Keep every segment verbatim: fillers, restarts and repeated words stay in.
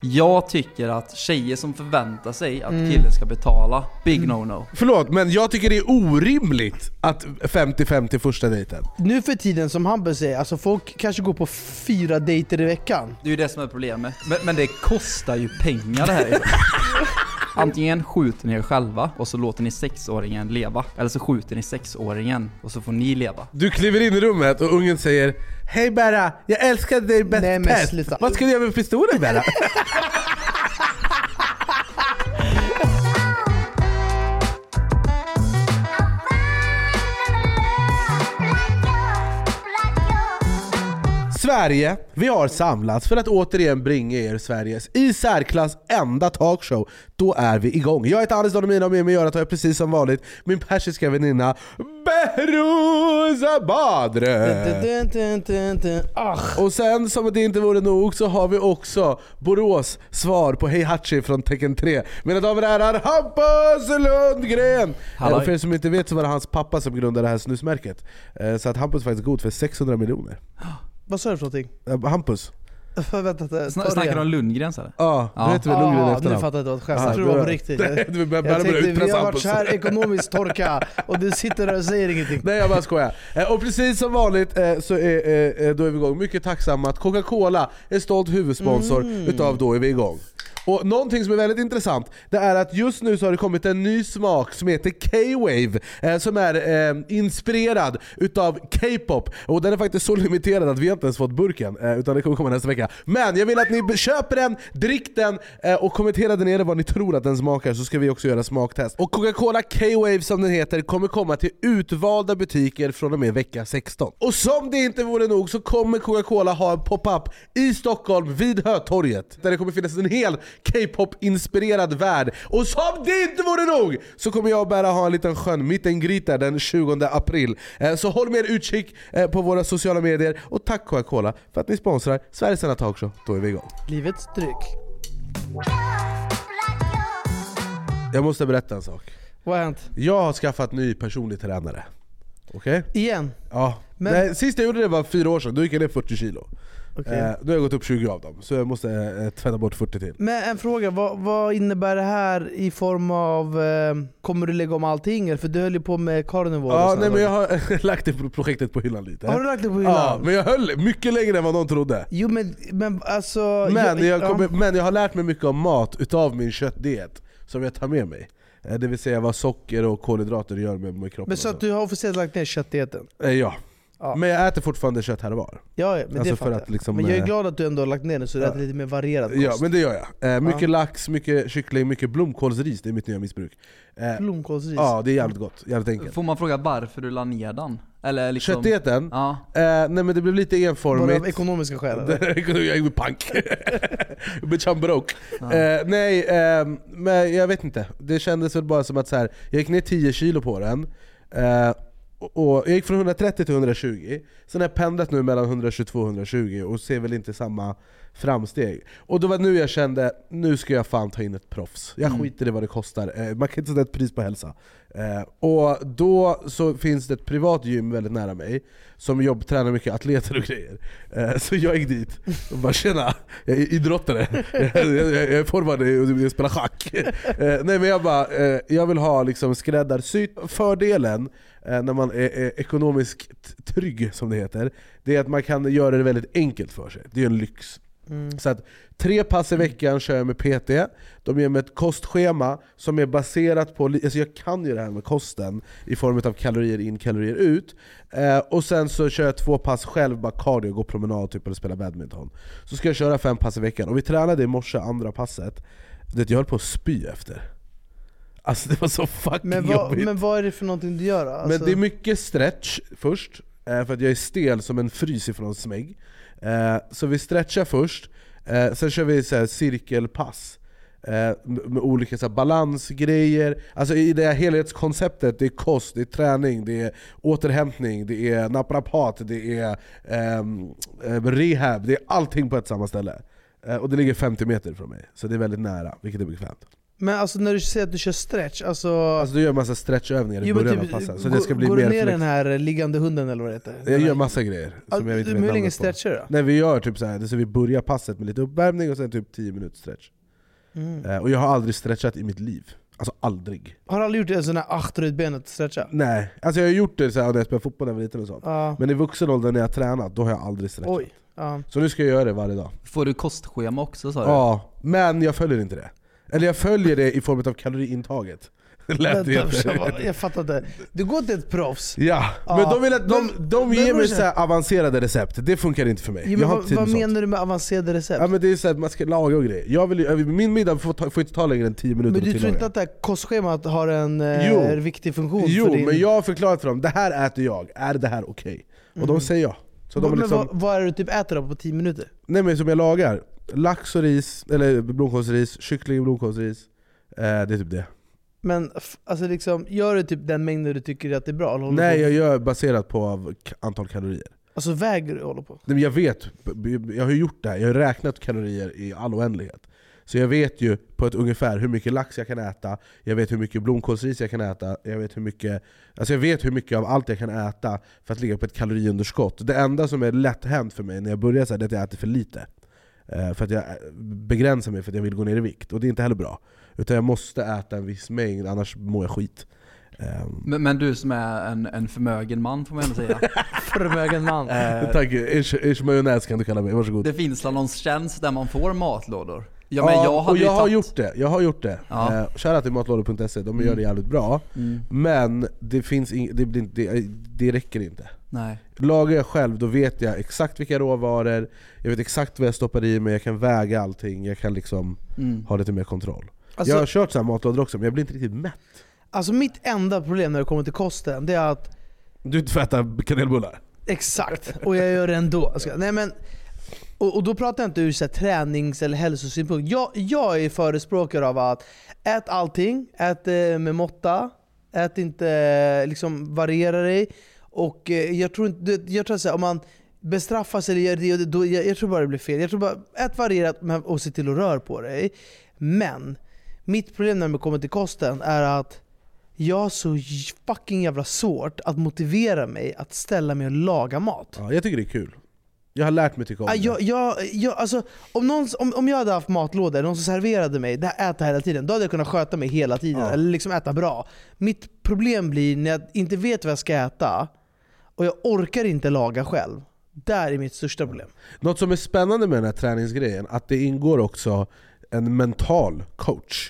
Jag tycker att tjejer som förväntar sig att mm. killen ska betala, big no-no. Förlåt, men jag tycker det är orimligt att femtio femtio första dejten. Nu för tiden, som han bör säga, alltså folk kanske går på fyra dejter i veckan. Det är ju det som är problemet. Men, men det kostar ju pengar det här. Antingen skjuter ni er själva och så låter ni sexåringen leva. Eller så skjuter ni sexåringen och så får ni leva. Du kliver in i rummet och ungen säger: hej Berra, jag älskar dig bäst. Nej, men sluta. Vad ska du göra med pistolen, Berra? Sverige, vi har samlats för att återigen bringa er Sveriges i särklass enda talkshow. Då är vi igång. Jag heter Anis Don Amina och med mig gör att jag precis som vanligt min persiska väninna Behroza Badre. Och sen, som att det inte vore nog, så har vi också Borås svar på Hej Hachi från Tekken tre. Mina damer och herrar, Hampus Lundgren. Och för er som inte vet så var det hans pappa som grundade det här snusmärket. Så att Hampus är faktiskt god för sexhundra miljoner. Vad sa du för någonting? Hampus. Sn- Snackar du om Lundgren så här? Ja, du vet väl Lundgren efter nu fattar jag inte vad skämt. Jag tror det var på riktigt. Jag, jag tänkte, vi har varit så här ekonomiskt torka och du sitter där och säger ingenting. Nej, jag bara skojar. Och precis som vanligt så är, då är vi igång. Mycket tacksamma att Coca-Cola är stolt huvudsponsor mm. utav Då är vi igång. Och någonting som är väldigt intressant, det är att just nu så har det kommit en ny smak som heter K-Wave, eh, som är eh, inspirerad utav K-pop. Och den är faktiskt så limiterad att vi inte ens fått burken, eh, utan det kommer komma nästa vecka. Men jag vill att ni köper den, drick den eh, och kommentera där nere vad ni tror att den smakar, så ska vi också göra smaktest. Och Coca-Cola K-Wave, som den heter, kommer komma till utvalda butiker från och med vecka sexton. Och som det inte vore nog så kommer Coca-Cola ha en pop-up i Stockholm vid Hötorget, där det kommer finnas en hel K-pop-inspirerad värld. Och som det inte vore nog så kommer jag bara ha en liten skön mittengryta den tjugonde april. Så håll med utkik på våra sociala medier. Och tack Coca-Cola för att ni sponsrar Sveriges enda talkshow. Då är vi igång. Livets dryck. Jag måste berätta en sak. Vad har hänt? Jag har skaffat ny personlig tränare. Okej? Okay? Igen? Ja. Men... Nej, sist jag gjorde det var fyra år sedan. Då gick jag ner fyrtio kilo. Okay. Eh, nu har jag gått upp tjugo av dem, så jag måste eh, tvätta bort fyrtio till. Men en fråga, vad, vad innebär det här i form av, eh, kommer du lägga om allting? För du höll ju på med carnivore. Ja, nej, men jag har lagt det projektet på hyllan lite. Har du lagt det på hyllan? Ja, men jag höll mycket längre än vad någon trodde. Jo, men, men alltså... Men jag, jag, kommer, ja. men jag har lärt mig mycket om mat utav min köttdiet som jag tar med mig. Eh, det vill säga vad socker och kolhydrater gör med, med kroppen. Men så att du har officiellt lagt ner köttdieten? Eh, ja. Ja. Men jag äter fortfarande kött här och var. Ja, ja men alltså det för att liksom, men jag är glad att du ändå har lagt ner den så du ja. äter lite mer varierad kost. Ja, men det gör jag. Eh, mycket ja. lax, mycket kyckling, mycket blomkålsris. Det är mitt nya missbruk. Eh, blomkålsris? Ja, det är jävligt gott. Jävligt enkelt. Får man fråga varför du la ner den? Eller liksom... Köttdieten? Ja. Eh, nej, men det blev lite enformigt. Bara av ekonomiska skäl? Jag är pank. Jag blir chambroke. Ja. Eh, nej, eh, men jag vet inte. Det kändes väl bara som att så här, jag gick ner tio kilo på den. Eh, Och jag gick från hundratrettio till hundratjugo. Sen har jag pendlat nu mellan hundratjugotvå och hundratjugo och ser väl inte samma framsteg. Och då var nu jag kände, nu ska jag fan ta in ett proffs. Jag mm. skiter i vad det kostar. Eh, man kan inte sätta ett pris på hälsa. Eh, och då så finns det ett privat gym väldigt nära mig som jobbtränar mycket atleter och grejer. Eh, så jag gick dit och bara, tjena, jag är idrottare. jag, jag, jag är formad och jag spelar schack. Eh, nej men jag bara, eh, jag vill ha liksom skräddarsytt. Fördelen när man är, är ekonomiskt trygg, som det heter, det är att man kan göra det väldigt enkelt för sig. Det är en lyx. Mm. Så att tre pass i veckan kör jag med P T. De ger mig ett kostschema som är baserat på, alltså jag kan ju det här med kosten i form av kalorier in, kalorier ut. eh, Och sen så kör jag två pass själv, bara cardio, gå promenad typ, eller spela badminton. Så ska jag köra fem pass i veckan. Och vi tränade i morse, andra passet. Det jag höll på att spy efter. Alltså det var så fucking men vad, jobbigt. Men vad är det för någonting du gör? Alltså... Men det är mycket stretch först, för att jag är stel som en frys ifrån smägg. Så vi stretchar först, sen kör vi så här cirkelpass med olika så här balansgrejer. Alltså i det här helhetskonceptet, det är kost, det är träning, det är återhämtning, det är naprapat, det är um, rehab, det är allting på ett samma ställe. Och det ligger femtio meter från mig, så det är väldigt nära, vilket är bekvämt. Men alltså när du säger att du kör stretch, alltså... Alltså du gör massa stretchövningar i jo, början typ, av passen, så gå, det ska bli går mer du ner flex. den här liggande hunden eller vad det heter? Jag gör massa grejer som All, jag inte vet hur länge namnet på. stretchar du då? Nej, vi gör typ så här, så vi börjar passet med lite uppvärmning och sen typ tio minuter stretch. Mm. Eh, och jag har aldrig stretchat i mitt liv. Alltså aldrig. Har du aldrig gjort det, en sån här achterutbenet stretcha? Nej, alltså jag har gjort det så här när jag spelade fotboll när jag var liten och sånt. Ja. Men i vuxen ålder när jag har tränat, då har jag aldrig stretchat. Oj. Ja. Så nu ska jag göra det varje dag. Får du kostschema också sa du? Ja, men jag följer inte det. Eller jag följer det i form av kaloriintaget. Lät det Vänta, jag fattar inte. Du går till ett proffs. Ja, Ja, men de, vill att, de, men- de men ger mig brorsan- så här avancerade recept. Det funkar inte för mig. Ja, jag men har vad inte tid vad med sånt. menar du med avancerade recept? Ja, men det är så här, man ska laga och grejer. Jag vill, min middag får, ta, får inte ta längre än tio minuter Men att du tror tillaga. inte att det här kostschemat har en eh, Jo. viktig funktion Jo, för din... men jag har förklarat för dem, det här äter jag, är det här okej? Och de säger ja. Så de men är liksom, vad, vad är det du typ äter då på tio minuter? nej men som jag lagar, lax och ris, eller blomkålsris, kyckling och blomkålsris. eh, Det är typ det. Men f- alltså liksom, gör du typ den mängden du tycker att det är bra? Eller håller Nej, du på? jag gör baserat på av k- antal kalorier. Alltså väger du och håller på? Nej, men jag vet, jag har gjort det här, jag har räknat kalorier i all oändlighet. Så jag vet ju på ett ungefär hur mycket lax jag kan äta, jag vet hur mycket blomkålsris jag kan äta, jag vet hur mycket, alltså jag vet hur mycket av allt jag kan äta för att ligga på ett kaloriunderskott. Det enda som är lätt hänt för mig när jag börjar så här, det är att jag äter för lite. Eh, För att jag begränsar mig för att jag vill gå ner i vikt, och det är inte heller bra. Utan jag måste äta en viss mängd, annars mår jag skit. Um, Men, men du som är en, en förmögen man får man ändå säga. Förmögen man. Eh, Tack, ish, ish majonnäs kan du kalla mig, varsågod. det finns någon tjänst där man får matlådor. Ja, men Ja, jag hade och ju jag har tagit- gjort det, jag har gjort det. Ja. Ja. Uh, Kära till matlådor punkt se, de Mm. gör det jävligt bra. Mm. Men det, finns ing- det, blir inte- det, det räcker inte. Nej. Lagar jag själv, då vet jag exakt vilka råvaror, jag vet exakt vad jag stoppar i mig, jag kan väga allting, jag kan liksom Mm. ha lite mer kontroll. Alltså, Jag har kört så här matlådor också, men jag blir inte riktigt mätt. alltså mitt enda problem när det kommer till kosten, det är att Du inte får äta kanelbullar. exakt, och jag gör det ändå. Jag ska- Nej, men, och, och då pratar jag inte ur så här, tränings eller hälsosynpunkt. Jag, jag är förespråkare av att ät allting, ät eh, med måtta, ät inte, eh, liksom variera dig. Och eh, jag tror inte, jag tror så här, om man bestraffas eller gör det, då, jag, jag tror bara det blir fel. Jag tror bara, ät varierat men- och se till att röra på dig. Men mitt problem när det kommer till kosten är att jag har så fucking jävla svårt att motivera mig att ställa mig och laga mat. Ja, jag tycker det är kul. Jag har lärt mig tycka om Ah, det. jag, jag, jag, alltså, om, någon, om, om jag hade haft matlådor, någon som serverade mig, det här äta hela tiden, då hade jag kunnat sköta mig hela tiden, Ja. eller liksom äta bra. Mitt problem blir när jag inte vet vad jag ska äta, och jag orkar inte laga själv. Där är mitt största problem. Något som är spännande med den här träningsgrejen, att det ingår också en mental coach.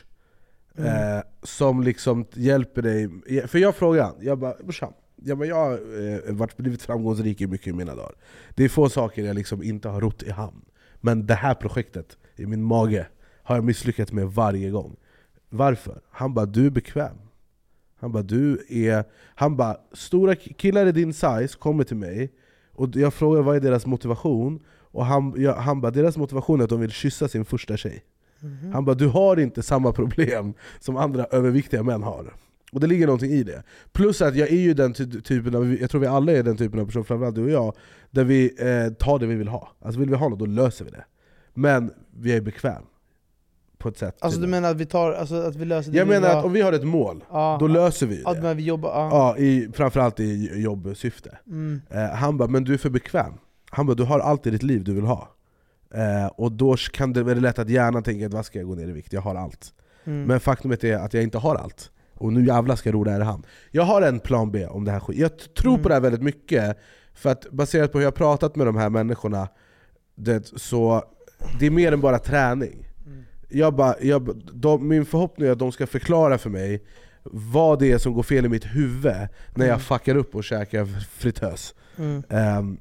Mm. Eh, som liksom hjälper dig. För jag frågar, jag bara, brorsan, ja, men jag har eh, varit, blivit framgångsrik i mycket i mina dagar. Det är få saker jag liksom inte har rott i hamn. Men det här projektet i min mage har jag misslyckats med varje gång. Varför? Han bara, du är bekväm. Han bara, du är... Han bara, stora killar i din size kommer till mig och jag frågar vad är deras motivation. Och han, jag, han bara, deras motivation är att de vill kyssa sin första tjej. Mm. Han bara, du har inte samma problem som andra överviktiga män har. Och det ligger någonting i det. Plus att jag är ju den ty- typen av, jag tror vi alla är den typen av person, framförallt du och jag, där vi eh, tar det vi vill ha. Alltså vill vi ha något, då löser vi det. Men vi är bekväm. På ett sätt. Alltså du menar att vi tar, alltså, att vi löser det Jag vi menar vill att ha? om vi har ett mål, Ja. då löser vi Att det. men vi jobbar, ja. Ja, i, framförallt i jobbsyfte. Mm. Eh, han bara, men du är för bekväm. Han bara, du har allt i ditt liv du vill ha. Eh, och då kan det vara lätt att hjärnan tänker att vad ska jag gå ner i vikt? Jag har allt. Mm. Men faktumet är att jag inte har allt. Och nu jävla ska jag ro det här i hand. Jag har en plan B om det här skit. Jag t- tror Mm. på det här väldigt mycket. För att baserat på hur jag har pratat med de här människorna, det, så det är mer än bara träning. Mm. Jag bara, jag, de, min förhoppning är att de ska förklara för mig vad det är som går fel i mitt huvud när jag Mm. fuckar upp och käkar fritös. Mm. Um,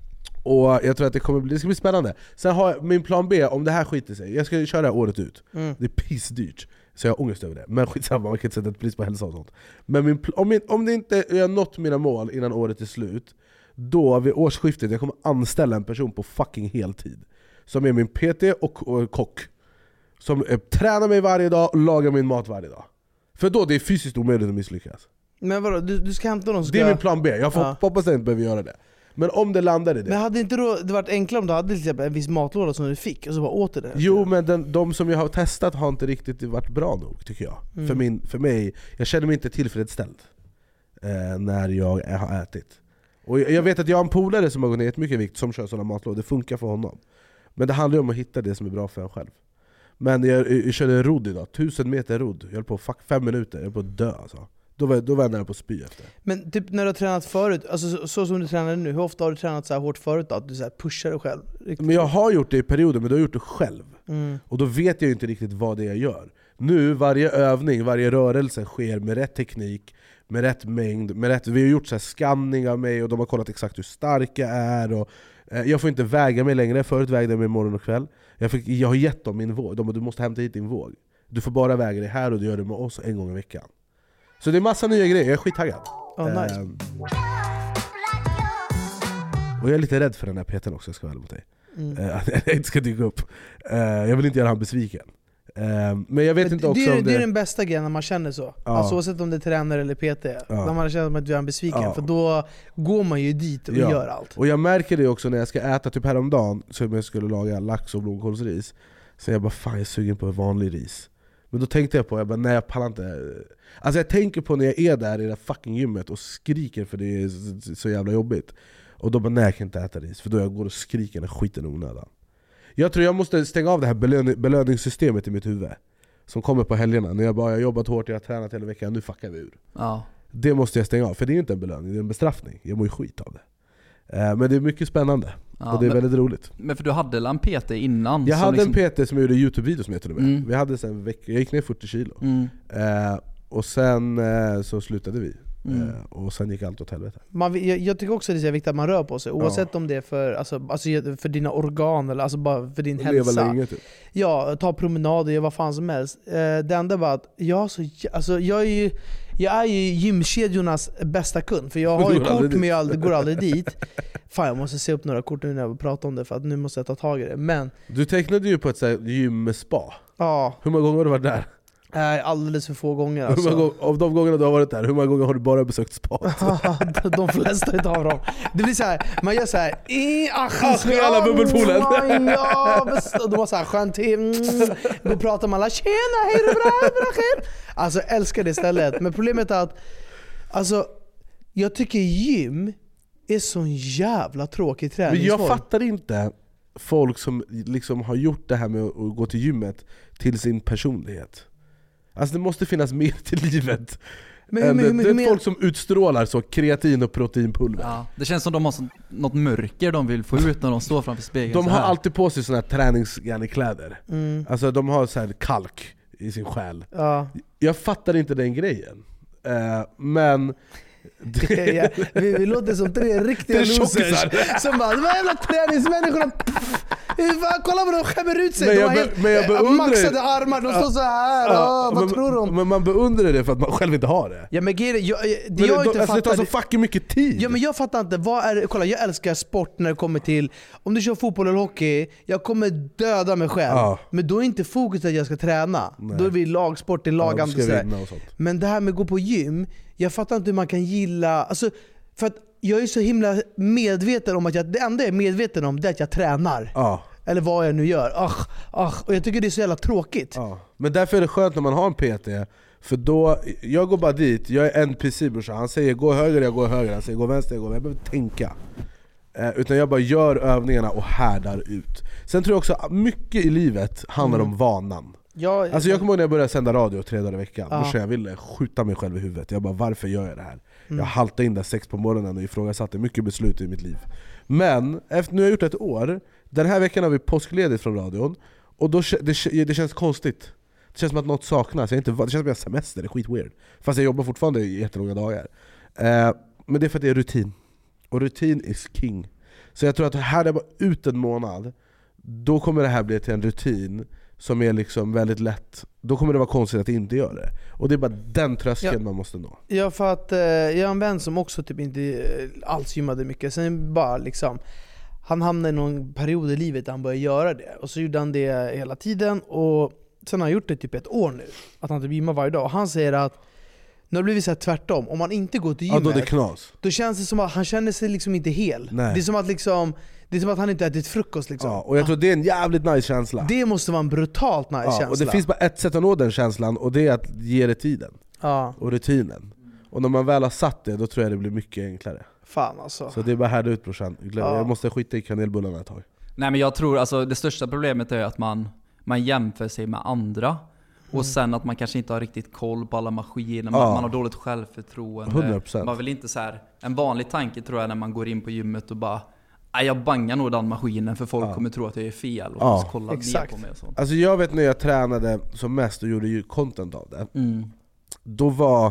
och jag tror att det kommer bli, det ska bli spännande. Sen har jag min plan B om det här skiter sig. Jag ska köra det här året ut. Mm. Det är pissdyrt, så jag har ångest över det. Men skitsamma, man kan inte sätta ett pris på hälsa och sånt. Men min, pl- om, min, om det inte jag har nått mina mål innan året är slut, då vid årsskiftet jag kommer anställa en person på fucking heltid som är min P T och, och kock. Som eh, tränar mig varje dag och lagar min mat varje dag. För då det är fysiskt omöjligt att misslyckas. Men vadå, du, du ska hämta någon som Det är ska... min plan B, jag får Ja. hoppas att jag inte behöver göra det. Men om det landar i det. Men hade inte då, det varit enklare om du hade till exempel en viss matlåda som du fick och så bara åt det? Jo, men den, de som jag har testat har inte riktigt varit bra nog, tycker jag. Mm. För, min, för mig, jag känner mig inte tillfredsställd eh, när jag har ätit. Och jag, jag vet att jag har en polare som har gått ner mycket vikt som kör sådana matlådor. Det funkar för honom. Men det handlar om att hitta det som är bra för en själv. Men jag, jag, jag körde rodd idag, tusen meter rodd. Jag höll på fuck, fem minuter, jag höll på att dö alltså. Då var, då var jag nära på att spy efter. Men typ när du har tränat förut, alltså så, så som du tränar nu, hur ofta har du tränat så här hårt förut då? Att du så här pushar dig själv? Riktigt? Men jag har gjort det i perioder, men du har gjort det själv. Mm. Och då vet jag ju inte riktigt vad det är jag gör. Nu, varje övning, varje rörelse sker med rätt teknik, med rätt mängd, med rätt... Vi har gjort så här skanning av mig och de har kollat exakt hur stark jag är. Och, eh, jag får inte väga mig längre, förut vägde jag mig morgon och kväll. Jag, fick, jag har gett dem min våg, de bara, du måste hämta hit din våg. Du får bara väga dig här och du gör det med oss en gång i veckan. Så det är massa nya grejer, jag är skittaggad. Oh, nice. um, Och jag är lite rädd för den här Peter också, jag ska väl mot dig. Mm. Uh, att jag inte ska dyka upp. uh, Jag vill inte göra han besviken. uh, Men jag vet men inte också det är, om det... det är den bästa grejen när man känner så. Ja. Alltså oavsett om det är tränare eller P T. Ja. När man känner att du är en besviken. Ja. För då går man ju dit och ja. gör allt. Och jag märker det också när jag ska äta, typ häromdagen så jag skulle laga lax och blomkålsris. Så jag bara, fan jag är sugen på vanlig ris. Men då tänkte jag på, jag bara, nej jag pallar inte. Alltså jag tänker på när jag är där i det fucking gymmet och skriker för det är så, så jävla jobbigt. Och då bara, nej jag kan inte äta ris. För då jag går och skriker den skiten onödan. Jag tror jag måste stänga av det här belön- belöningssystemet i mitt huvud. Som kommer på helgerna. När jag bara, jag har jobbat hårt, jag har tränat hela veckan, nu fuckar vi ur. Ja. Det måste jag stänga av, för det är inte en belöning, det är en bestraffning. Jag mår ju skit av det. Men det är mycket spännande. Ja, och det är men, väldigt roligt. Men för du hade en P T innan? Jag hade liksom... en P T som gjorde YouTube-videos med till och med. Mm. Vi hade sen veck- jag gick ner fyrtio kilo. Mm. Eh, och sen eh, så slutade vi. Mm. Eh, och sen gick allt åt helvete. Man, jag, jag tycker också att det är viktigt att man rör på sig. Oavsett ja. om det är för, alltså, alltså för dina organ eller alltså bara för din hälsa. Länge, typ. Ja, ta promenader, gör vad fan som helst. Eh, det enda var att jag, så, alltså, jag är ju Jag är ju gymkedjornas bästa kund. För jag har ju kort men jag aldrig, går aldrig dit. Fan jag måste se upp några kort nu när jag pratar om det. För att nu måste jag ta tag i det. Men du tecknade ju på ett så här gym med spa. Ja. Hur många gånger har du varit där? Äh, alldeles för få gånger alltså. Hur många gånger, av de gångerna du har varit där, hur många gånger har du bara besökt spa? De flesta utav dem. Det blir så här, man gör så här i Ach, i alla bubbelpoolen. Ja, och de har så här skönt te. Då pratar man alla tjena, hej det bra, bra. Alltså jag älskar det istället. Men problemet är att alltså jag tycker gym är sån jävla tråkig träningsform. Men jag fattar inte folk som liksom har gjort det här med att gå till gymmet till sin personlighet. Alltså det måste finnas mer till livet. Men, men, men, det är men, folk som utstrålar så kreatin och proteinpulver. Ja, det känns som de har så, något mörker de vill få ut när de står framför spegeln. De har alltid på sig såna här träningskläder. Mm. Alltså de har så här kalk i sin själ. Ja. Jag fattar inte den grejen. Uh, men det... ja, vi, vi låter som tre riktiga losers som bara, de här jävla träningsmänniskorna pff, kolla vad de skämmer ut sig. Men de har helt men jag beundrar maxade armar, de står så här. Ja, oh, vad men, tror de? Men man beundrar det för att man själv inte har det. Ja men det, jag, det, men jag det, inte alltså, det tar så fucking mycket tid. Ja men jag fattar inte, vad är, kolla jag älskar sport när det kommer till, om du kör fotboll eller hockey, jag kommer döda mig själv. Ja. Men då är inte fokus att jag ska träna. Nej. Då är vi lagsport, i lagande ja, men det här med att gå på gym, jag fattar inte hur man kan gilla, alltså, för att jag är så himla medveten om att jag, det enda jag är medveten om det är att jag tränar. Ja. Eller vad jag nu gör. Ach, ach, och jag tycker det är så jävla tråkigt. Ja. Men därför är det skönt när man har en P T. För då, jag går bara dit, jag är en P C-brorsa. Han säger gå höger, jag går höger. Han säger gå vänster, jag går vänster. Jag behöver tänka. Eh, utan jag bara gör övningarna och härdar ut. Sen tror jag också att mycket i livet handlar mm. om vanan. Ja, alltså jag kommer ihåg när jag började sända radio tre dagar i veckan. Ja. Då jag ville skjuta mig själv i huvudet. Jag bara, varför gör jag det här? Mm. Jag haltade in där sex på morgonen och ifrågasatte mycket beslut i mitt liv. Men efter, nu har jag gjort ett år. Den här veckan har vi påskledigt från radion. Och då, det, det känns konstigt. Det känns som att något saknas. Jag är inte, det känns som att jag har semester, det är skit weird. Fast jag jobbar fortfarande i jättelånga dagar. eh, Men det är för att det är rutin. Och rutin is king. Så jag tror att här är bara ut en månad. Då kommer det här bli till en rutin som är liksom väldigt lätt. Då kommer det vara konstigt att inte göra det. Och det är bara den tröskeln ja. man måste nå. Ja, för att eh, jag har en vän som också typ inte alls gymmade mycket. Sen bara liksom, han hamnade i någon period i livet där han började göra det. Och så gjorde han det hela tiden. Och sen har han gjort det typ ett år nu. Att han typ gymmar varje dag. Och han säger att Nu har det blivit så här tvärtom. Om man inte går till Ja, gymmet, då är det knas. då känns det som att han känner sig liksom inte hel. Nej. Det är som att liksom, det är som att han inte ätit frukost liksom. Ja, och jag tror det är en jävligt nice känsla. Det måste vara en brutalt nice Ja, känsla. och det finns bara ett sätt att nå den känslan, och det är att ge det tiden. Ja, Och rutinen. Och när man väl har satt det, då tror jag det blir mycket enklare. fan alltså. Så det är bara härda ut brorsan. Glöm- Ja. Jag måste skita i kanelbullarna ett tag. Nej men jag tror alltså det största problemet är att man, man jämför sig med andra. Och sen att man kanske inte har riktigt koll på alla maskiner, man, Ja. man har dåligt självförtroende. hundra procent. Man vill inte så här, en vanlig tanke tror jag när man går in på gymmet och bara "Nej, jag bangar nog den maskinen för folk Ja. kommer tro att jag är fel och Ja. ja. kolla ner Exakt. på mig och sånt." Alltså jag vet när jag tränade som mest och gjorde ju content av det. Mm. Då var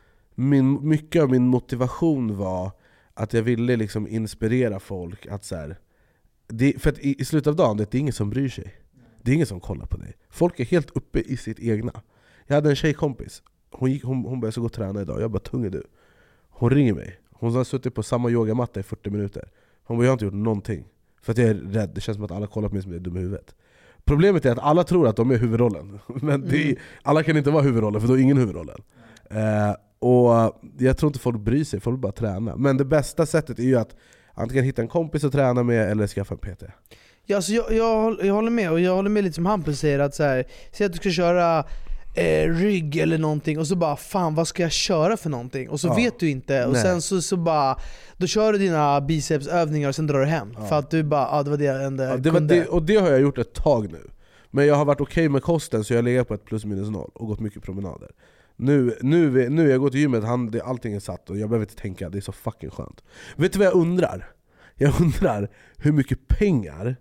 min, mycket av min motivation var att jag ville liksom inspirera folk att så här, det, för att i, i slutet av dagen det är ingen som bryr sig. Det är ingen som kollar på dig. Folk är helt uppe i sitt egna. Jag hade en tjejkompis. Hon, gick, hon, hon började så gå och träna idag. Jag bara, tung är du? Hon ringer mig. Hon har suttit på samma yogamatta i fyrtio minuter. Hon bara, jag har inte gjort någonting. För att jag är rädd. Det känns som att alla kollar på mig som jag är dum i huvudet. Problemet är att alla tror att de är huvudrollen. Men det är, alla kan inte vara huvudrollen, för då är ingen huvudrollen. Eh, och jag tror inte folk bryr sig, folk bara träna. Men det bästa sättet är ju att antingen hitta en kompis att träna med eller skaffa en P T. Ja, alltså jag, jag, jag håller med, och jag håller med lite som Hampus säger, att så här, säg att du ska köra eh, rygg eller någonting och så bara fan vad ska jag köra för någonting? Och så Ja. vet du inte, och Nej. sen så, så bara då kör du dina bicepsövningar och sen drar du hem. Ja. För att du bara, ja det var det jag ändå Ja, det var kunde. det, och det har jag gjort ett tag nu. Men jag har varit okej med kosten, så jag lägger på ett plus minus noll och gått mycket promenader. Nu, nu, nu jag går till gymmet, han, det, allting är satt och jag behöver inte tänka, det är så fucking skönt. Vet du vad jag undrar? Jag undrar hur mycket pengar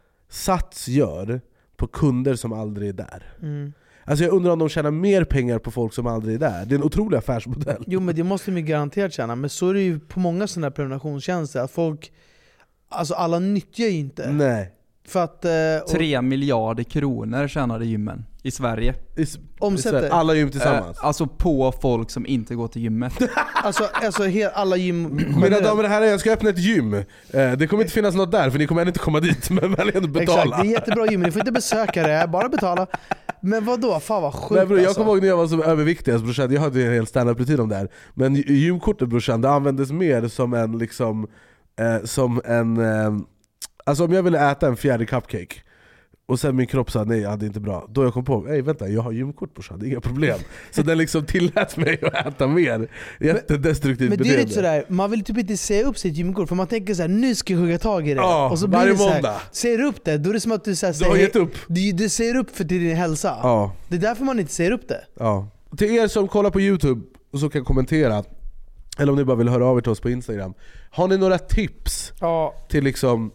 Sats gör på kunder som aldrig är där. Mm. Alltså jag undrar om de tjänar mer pengar på folk som aldrig är där. Det är en otrolig affärsmodell. Jo men det måste de ju garanterat känna, men så är det ju på många sådana här prenumerationstjänster, att folk, alltså alla nyttjar ju inte. Nej. För att, eh, och, Tre miljarder kronor tjänade gymmen i Sverige. I s- Omsätter. i Sverige, alla gym tillsammans. Eh, alltså på folk som inte går till gymmet. alltså, alltså he, alla gym... Mina damer och herrar, jag ska öppna ett gym. Eh, Det kommer inte finnas något där, för ni kommer ändå inte komma dit. Men väl ändå betala. Exakt, det är jättebra gym, ni får inte besöka det, bara betala. Men vadå, fan vad sjukt. Nej, bror, jag alltså. kommer ihåg när jag var som överviktigast brorsan, jag hade en hel stand-up-rutin om det här. Men gymkortet brorsan, det användes mer som en liksom eh, Som en eh, alltså om jag ville äta en fjärde cupcake och sen min kropp sa nej, ja, det är inte bra. Då jag kom på, nej vänta, jag har gymkort brorsan, det är inga problem. Så den liksom tillät mig att äta mer. Jättedestruktivt Men det är beteende. lite sådär, man vill typ inte säga upp sitt gymkort, för man tänker såhär, nu ska jag hugga tag i det. Ja, och så blir varje det såhär, måndag. säger upp det, då är det som att du, såhär, Du har säger, gett upp. du, du säger upp för till din hälsa. Ja, Det är därför man inte säger upp det. ja. Till er som kollar på YouTube och så kan kommentera, eller om ni bara vill höra av er till oss på Instagram, har ni några tips Ja. till liksom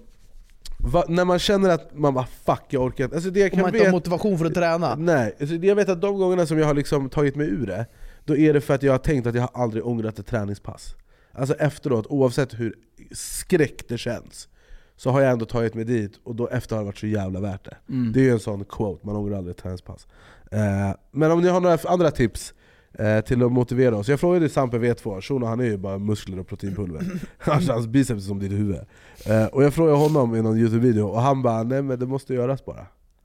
va, när man känner att man bara fuck jag orkar inte, alltså det jag Om kan man inte har vet, motivation för att träna. nej, alltså det jag vet att de gångerna som jag har liksom tagit mig ur det, då är det för att jag har tänkt att jag har aldrig ångrat ett träningspass. Alltså efteråt, oavsett hur skräck det känns, så har jag ändå tagit mig dit, och då efter har det varit så jävla värt det. Mm. Det är ju en sån quote, man ångrar aldrig ett träningspass. eh, Men om ni har några andra tips eh, till att motivera oss. Jag frågade Sampe V två, Shona, han är ju bara muskler och proteinpulver. Alltså, hans biceps är som ditt huvud. eh, Och jag frågade honom i någon YouTube-video, och han bara, nej men det måste göras bara.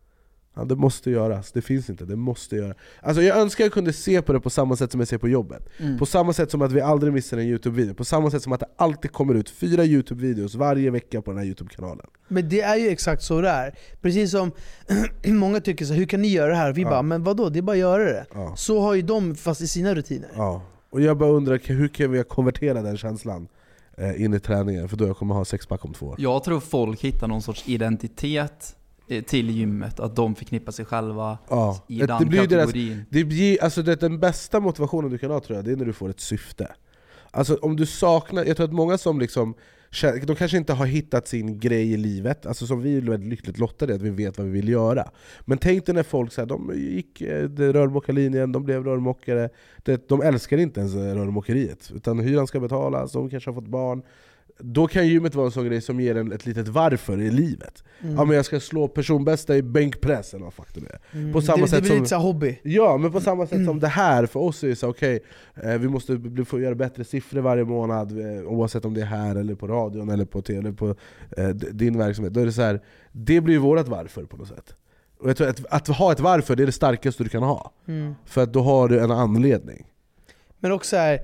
Ja, det måste göras, det finns inte, det måste göras. Alltså jag önskar jag kunde se på det på samma sätt som jag ser på jobbet. Mm. På samma sätt som att vi aldrig missar en YouTube-video. På samma sätt som att det alltid kommer ut fyra YouTube-videos varje vecka på den här YouTube-kanalen. Men det är ju exakt så det är. Precis som många tycker så, hur kan ni göra det här? Vi Ja. bara, men vadå, det är bara att göra det. Ja. Så har ju de fast i sina rutiner. Ja. Och jag bara undrar, hur kan vi konvertera den känslan eh, in i träningen? För då jag kommer ha sexpack om två år. Jag tror folk hittar någon sorts identitet eh, till gymmet, att de förknippar sig själva Ja. i Det, den det blir deras, kategorin. det blir, alltså det, den bästa motivationen du kan ha tror jag, det är när du får ett syfte. Alltså om du saknar, jag tror att många som liksom de kanske inte har hittat sin grej i livet, alltså som vi är väldigt lyckligt lottade att vi vet vad vi vill göra. Men tänk dig när folk så här, de gick rörmokarlinjen, de blev rörmokare, det, de älskar inte ens rörmokeriet, utan hyran ska betalas, de kanske har fått barn. Då kan gymmet vara en sån grej som ger en ett litet varför i livet. Mm. Ja, men jag ska slå personbästa i bänkpress eller vad fuck det är. Mm. På samma det, sätt det blir som, lite så hobby. Ja, men på samma sätt mm. som det här för oss är det så okej, okay, eh, vi måste bli, få göra bättre siffror varje månad, eh, oavsett om det är här eller på radion eller på tv eller på eh, din verksamhet. Då är det så här, det blir vårt varför på något sätt. Och jag tror att, att ha ett varför, det är det starkaste du kan ha. Mm. För att då har du en anledning. Men också här,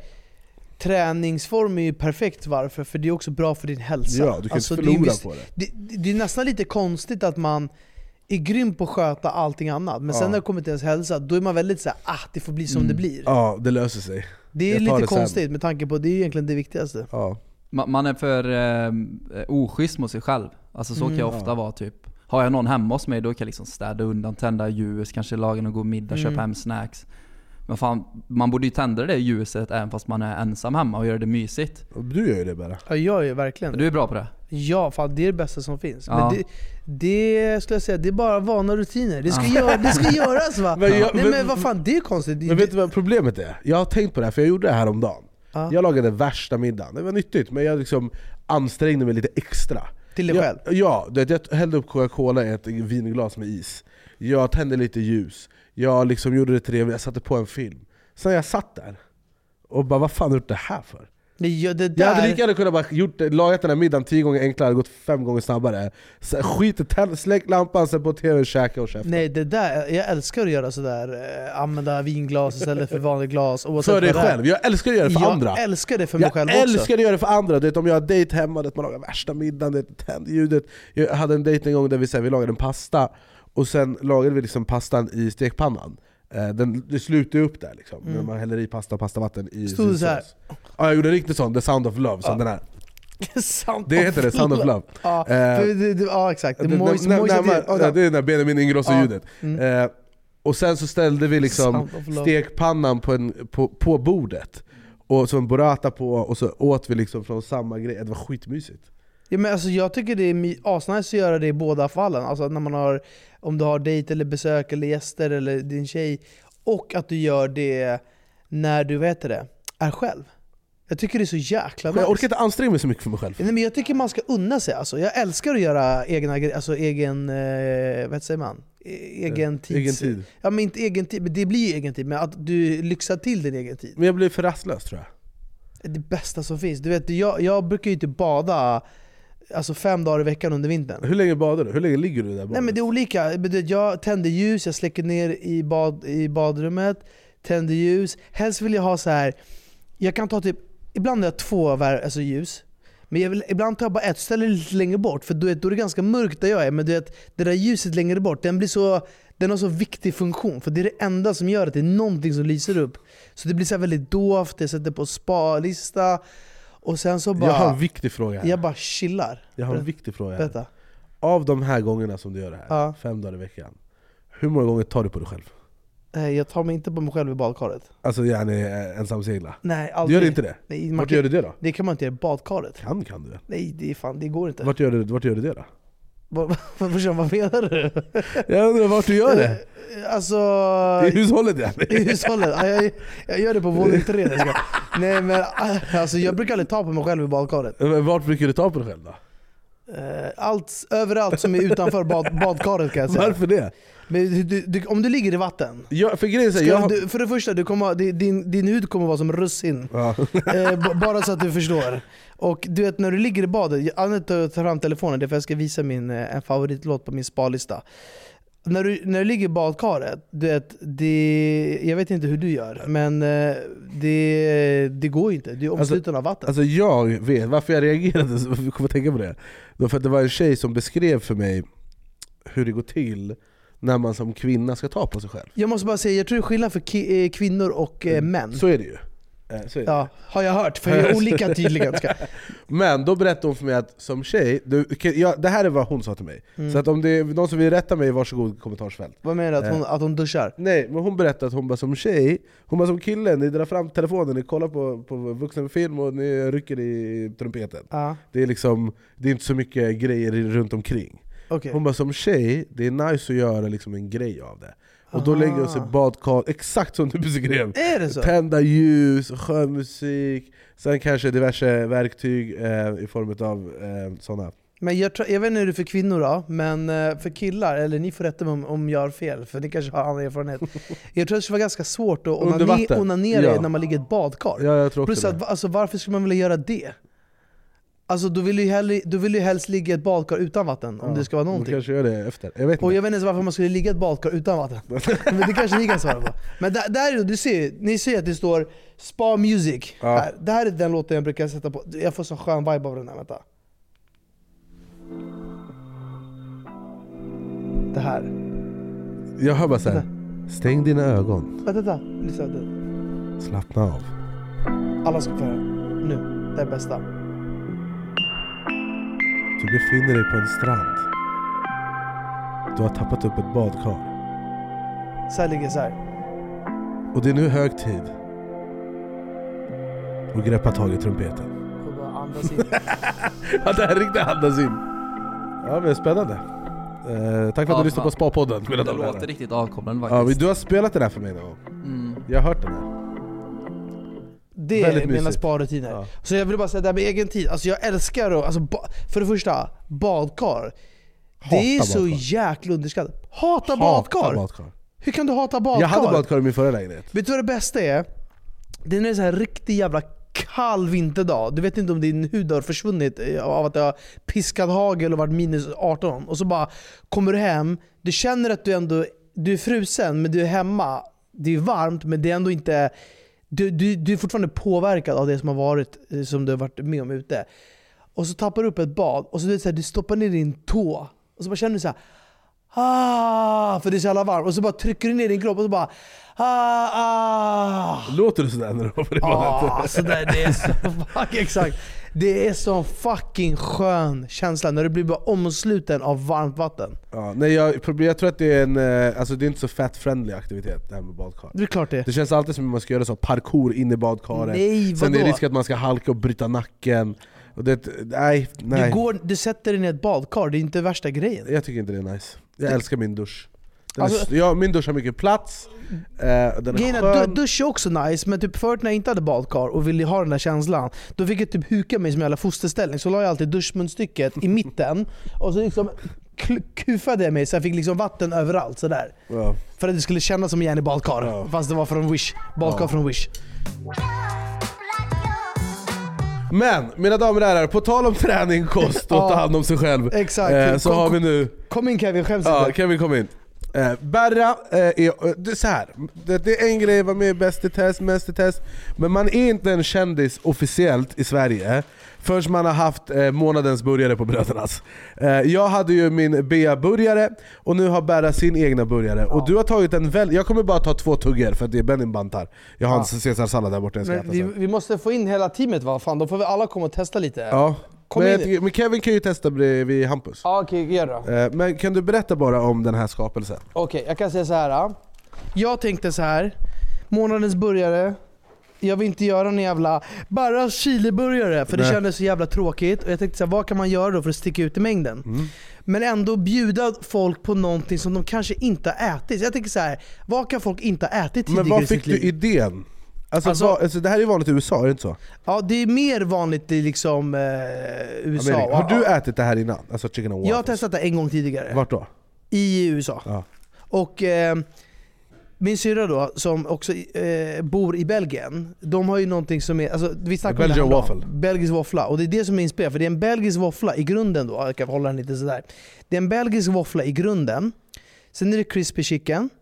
träningsform är ju perfekt. Varför? För det är också bra för din hälsa. Ja, du kan alltså, inte förlora det är, på det. det. Det, det är nästan lite konstigt att man är grym på att sköta allting annat. Men Ja. sen när det kommer till ens hälsa, då är man väldigt såhär, ah det får bli som Mm. det blir. Ja, det löser sig. Det är Jag tar lite det konstigt sen. med tanke på att det är egentligen det viktigaste. Ja. Ma- Man är för eh, oschysst mot sig själv. Alltså så Mm. kan jag ofta Ja. vara typ. Har jag någon hemma hos mig, då kan jag liksom städa undan, tända ljus, kanske laga någon god middag, Mm. köpa hem snacks. Men fan, man borde ju tända det ljuset även fast man är ensam hemma och göra det mysigt. Och du gör ju det bara. Ja, jag är verkligen Du är bra på det. Ja, fan, det är det bästa som finns. Ja. Men det, det skulle jag säga, det är bara vana rutiner. Det ska, Ja. gör, det ska göras va? Men jag- Nej men- men vad fan, det är konstigt. Det, Men vet du vad problemet är? Jag har tänkt på det här, för jag gjorde det här om dagen. ja. Jag lagade värsta middagen. Det var nyttigt, men jag liksom ansträngde mig lite extra. Till dig själv? Jag, ja, det, jag hällde upp Coca-Cola i ett vinglas med is. Jag tände lite ljus. Jag liksom gjorde det trevligt, jag satte på en film. Sen jag satt där och bara, vad fan har du gjort det här för? Det, gör- det Jag där, hade lika gärna kunnat bara gjort det, lagat den här middagen tio gånger enklare, gått fem gånger snabbare. Så skit i, släck lampan, sätt på tv, käka och käfta. nej det där, jag älskar att göra sådär, eh, använda vinglas istället för vanligt glas. oavsett För dig vad det är. själv, jag älskar att göra det för jag andra. älskar det för mig Jag själv älskar också. att göra det för andra. Du vet, om jag har dejt hemma, det man lagar värsta middagen, det tänder ljudet. Jag hade en dejt en gång där vi, så här, vi lagade en pasta, och sen lagade vi liksom pastan i stekpannan. Eh, Den, det slutar ju upp där liksom, Mm. när man häller i pasta och pastavatten i Stod det sin så här? sås. Ja, jag gjorde en riktigt sån, The Sound of Love, som Ja. den här. Sound Det of heter det, Sound of Love. Ja, Eh, för det, det, ja exakt. Det Det, moist, när- moist, när man- ja, ja, det är när Benjamin Ingrosso-ljudet. Mm. Eh, och sen så ställde vi liksom Sound of love. stekpannan på, en, på, på bordet, och så en burrata på, och så åt vi liksom från samma grej. Det var skitmysigt. Ja, men alltså, jag tycker det är my- asnice att göra det i båda fallen. Alltså, när man har, om du har dejt eller besök eller gäster eller din tjej. Och att du gör det när du vet det, är själv. Jag tycker det är så jäkla nice. Jag orkar inte anstränga mig så mycket för mig själv. Nej, men jag tycker man ska unna sig. Alltså, jag älskar att göra egna grejer, alltså egen, eh, vad säger man? E- Egen, tids... Egen tid. Ja, men inte egen tid, men det blir ju egen tid. Men att du lyxar till din egen tid. Men jag blir för rastlös tror jag. Det bästa som finns. Du vet, jag, jag brukar ju inte bada alltså fem dagar i veckan under vintern. Hur länge badar du? Hur länge ligger du där? Nej men det är olika. Men det- Jag tänder ljus, jag släcker ner i, bad, i badrummet, tänder ljus. Helst vill jag ha så här. Jag kan ta typ, ibland har jag två vär, alltså ljus. Men jag vill, ibland tar jag bara ett, ställer det lite längre bort. För du vet, då är det ganska mörkt där jag är. Men du vet, det där ljuset längre bort, den blir så, den har så viktig funktion. För det är det enda som gör att det är någonting som lyser upp. Så det blir så här väldigt dovt, jag sätter på spa-lista. Och sen så bara, Jag har en viktig fråga här. jag bara chillar. Jag har en viktig fråga här. Berätta. Av de här gångerna som du gör det här, Ja. fem dagar i veckan, hur många gånger tar du på dig själv? Eh, Jag tar mig inte på mig själv i badkaret. Alltså yani eh, ensamsegla. Nej, Du aldrig. gör inte det? Nej, man Vart kan, gör du det då? det kan man inte göra i badkaret. Kan kan du det? Nej, det, är fan, det går inte. Vart gör du, vart gör du det då? Vad, vad, vad, vad menar du? Jag undrar vart du gör det? Eh, Alltså... I hushållet ja. I hushållet? Ja, jag, jag gör det på våning tre. Jag ska. Nej men alltså, jag brukar aldrig ta på mig själv i badkaret. Men vart brukar du ta på dig själv då? Eh, Allt, överallt som är utanför bad, badkaret kan jag säga. Varför det? Men du, du, du, om du ligger i vatten, Ja, för grejen är så här, ska, jag har... du, för det första, du kommer, din, din hud kommer vara som russin. Ja. Eh, b- bara så att du förstår. Och du vet när du ligger i badet, jag använder att ta fram telefonen, det är för jag ska visa min eh, en favoritlåt på min sparlista. När du, när du ligger i badkaret, du vet, det, jag vet inte hur du gör, men eh, det, det går inte. Du är omsluten av vatten. Alltså jag vet, varför jag reagerade, så vi kommer att tänka på det. Det var för att det var en tjej som beskrev för mig hur det går till när man som kvinna ska ta på sig själv. Jag måste bara säga, jag tror det är skillnad för ki- eh, kvinnor och eh, män. Så är det ju. Eh, Så är det. Ja, har jag hört, för vi är olika tydligen. Ska. Men då berättade hon för mig att som tjej, du, ja, det här är vad hon sa till mig. Mm. Så att om det är någon som vill rätta mig, varsågod i kommentarsfält. Vad menar du? Att hon, att hon duschar? Nej, men hon berättade att hon bara som tjej, hon bara som kille, ni drar fram telefonen, ni kollar på, på vuxenfilm och ni rycker i trumpeten. Ja, Det är liksom, det är inte så mycket grejer runt omkring. okej. Hon bara som tjej, det är nice att göra liksom en grej av det. Och då Aha. lägger hon sig i badkar, exakt som du beskrev. Är det så? Tända ljus, skön musik, sen kanske diverse verktyg eh, i form av eh, sådana. Men jag, tror, jag vet inte hur det är för kvinnor då, men eh, för killar, eller ni får rätta mig om, om jag har fel, för ni kanske har annan erfarenhet. Jag tror det skulle vara ganska svårt att Under onane- vatten. onanera Ja. när man ligger i ett badkar. Ja, jag tror också Plus det. att, alltså, varför skulle man vilja göra det? Alltså då vill du ju hellre, då vill du helst ligga i ett badkar utan vatten, om Ja, det ska vara någonting. Du kanske gör det efter. Jag vet Och inte. jag vet inte varför man skulle ligga i ett badkar utan vatten. Men det kanske ni kan svara på. Men där, där du ser, ni ser att det står Spa Music. Ja. Här. Det här är den låten jag brukar sätta på. Jag får så skön vibe av den här, vänta. Det här. Jag hör bara såhär, stäng dina ögon, Vänta, vänta. Lyssna, vänta. slappna av. Alla ska få höra. Nu, det är bästa. Du befinner dig på en strand. Du har tappat upp ett badkar. Så här ligger det så här. Och det är nu hög tid att greppa tag i trumpeten. Och bara andas in. Ja, det här är riktigt andas in. Ja, men spännande. Eh, tack för att Ja, du lyssnade på fan. Spa-podden. Det låter riktigt avkopplande Ja, faktiskt. du har spelat den här för mig nu. Mm. Jag har hört den här. Det Väldigt är mina mysigt. sparrutiner. Ja. Så jag vill bara säga det här med egen tid. Alltså jag älskar att, alltså, ba- för det första, badkar. Det är Hatar så badkar. jäkla underskattat. Hata Hatar badkar. badkar. Hur kan du hata badkar? Jag hade badkar i min förra lägenhet. Vet du vad det bästa är? Det är när det är så här riktigt jävla kall vinterdag. Du vet inte om din hud har försvunnit av att det har piskat hagel och varit minus arton. Och så bara kommer du hem, du känner att du ändå du är frusen, men du är hemma. Det är varmt, men det är ändå inte... Du, du, du är fortfarande påverkad av det som har varit, som du har varit med om ute. Och så tappar du upp ett bad och så, du, vet, så här, du stoppar ner din tå. Och så bara känner du så här, ah, för det är så jävla varmt. Och så bara trycker du ner din kropp och så bara ah, ah. Låter du sådär när du var på det Ah, badet? så där, det är så fucking exakt. Det är så fucking skön känsla när du blir bara omsluten av varmt vatten. Ja, nej, jag, jag tror att det är en, eh, alltså det är inte så fat-friendly aktivitet det här med badkar. Det är klart det. Det känns alltid som att man ska göra så parkour in i badkaret. Nej, Sen är det vadå? risk att man ska halka och bryta nacken. Och det, nej, nej. Du, går, du sätter dig i ett badkar, det är inte värsta grejen. Jag tycker inte det är nice. Jag älskar min dusch. Den Alltså- är, ja, min dusch har mycket plats. Eh, den är Grejen är, skön. du- dusch är också nice, men typ förut när jag inte hade badkar och ville ha den där känslan, då fick jag typ huka mig som en jävla fosterställning. Så la jag alltid duschmunstycket i mitten och så liksom kl- kufade jag mig så jag fick liksom vatten överallt sådär. Ja. För att det skulle kännas som igen i badkar, Ja. fast det var från Wish. Badkar Ja. från Wish. Men mina damer och herrar, på tal om träning, kost och Ja. ta hand om sig själv, Exakt. eh, så Kom- har vi nu... Kom in Kevin, skäms Ja, inte. Kevin kom in. Eh, Berra eh, är, eh, det är så här. Det, det är en grej att vara med i Bäst i test, Mest i test, men man är inte en kändis officiellt i Sverige förrän man har haft eh, månadens burgare på Brödernas. Eh, jag hade ju min Bea-burgare och nu har Berra sin egna burgare. Och du har tagit en väl... Jag kommer bara ta två tuggor för att det är Benin bantar. Jag har Ja. en caesarsallad där borta jag ska Men äta vi, sen. vi måste få in hela teamet, va? Fan, då får vi alla komma och testa lite. Ja. Kom Men, in. jag tycker- men Kevin kan ju testa bredvid Hampus. Ja, okej, gör det då. Eh, men kan du berätta bara om den här skapelsen? Okej, jag kan säga så här. Då. Jag tänkte så här. Månadens burgare. Jag vill inte göra en jävla bara chiliburgare, för det Nej. kändes så jävla tråkigt. Och jag tänkte så här, vad kan man göra då för att sticka ut i mängden? Mm. Men ändå bjuda folk på någonting som de kanske inte har ätit. Så jag tänker så här, vad kan folk inte ha ätit tidigare Men var i fick sitt du liv? idén? Alltså, Alltså- vad, alltså det här är vanligt i U S A, är det inte så? Ja, det är mer vanligt i liksom eh, U S A. Amerika. Har du ätit det här innan? Alltså chicken and waffles? Jag har testat det en gång tidigare. Vart då? I U S A. Ja. Och eh, min syrra då, som också eh, bor i Belgien, de har ju någonting som är, alltså vi snackade om det Belgian här dagen. waffle. Belgisk våffla. Och det är det som är inspirerat, för det är en belgisk våffla i grunden då. Jag kan hålla den lite sådär. Det är en belgisk våffla i grunden. Sen är det crispy chicken.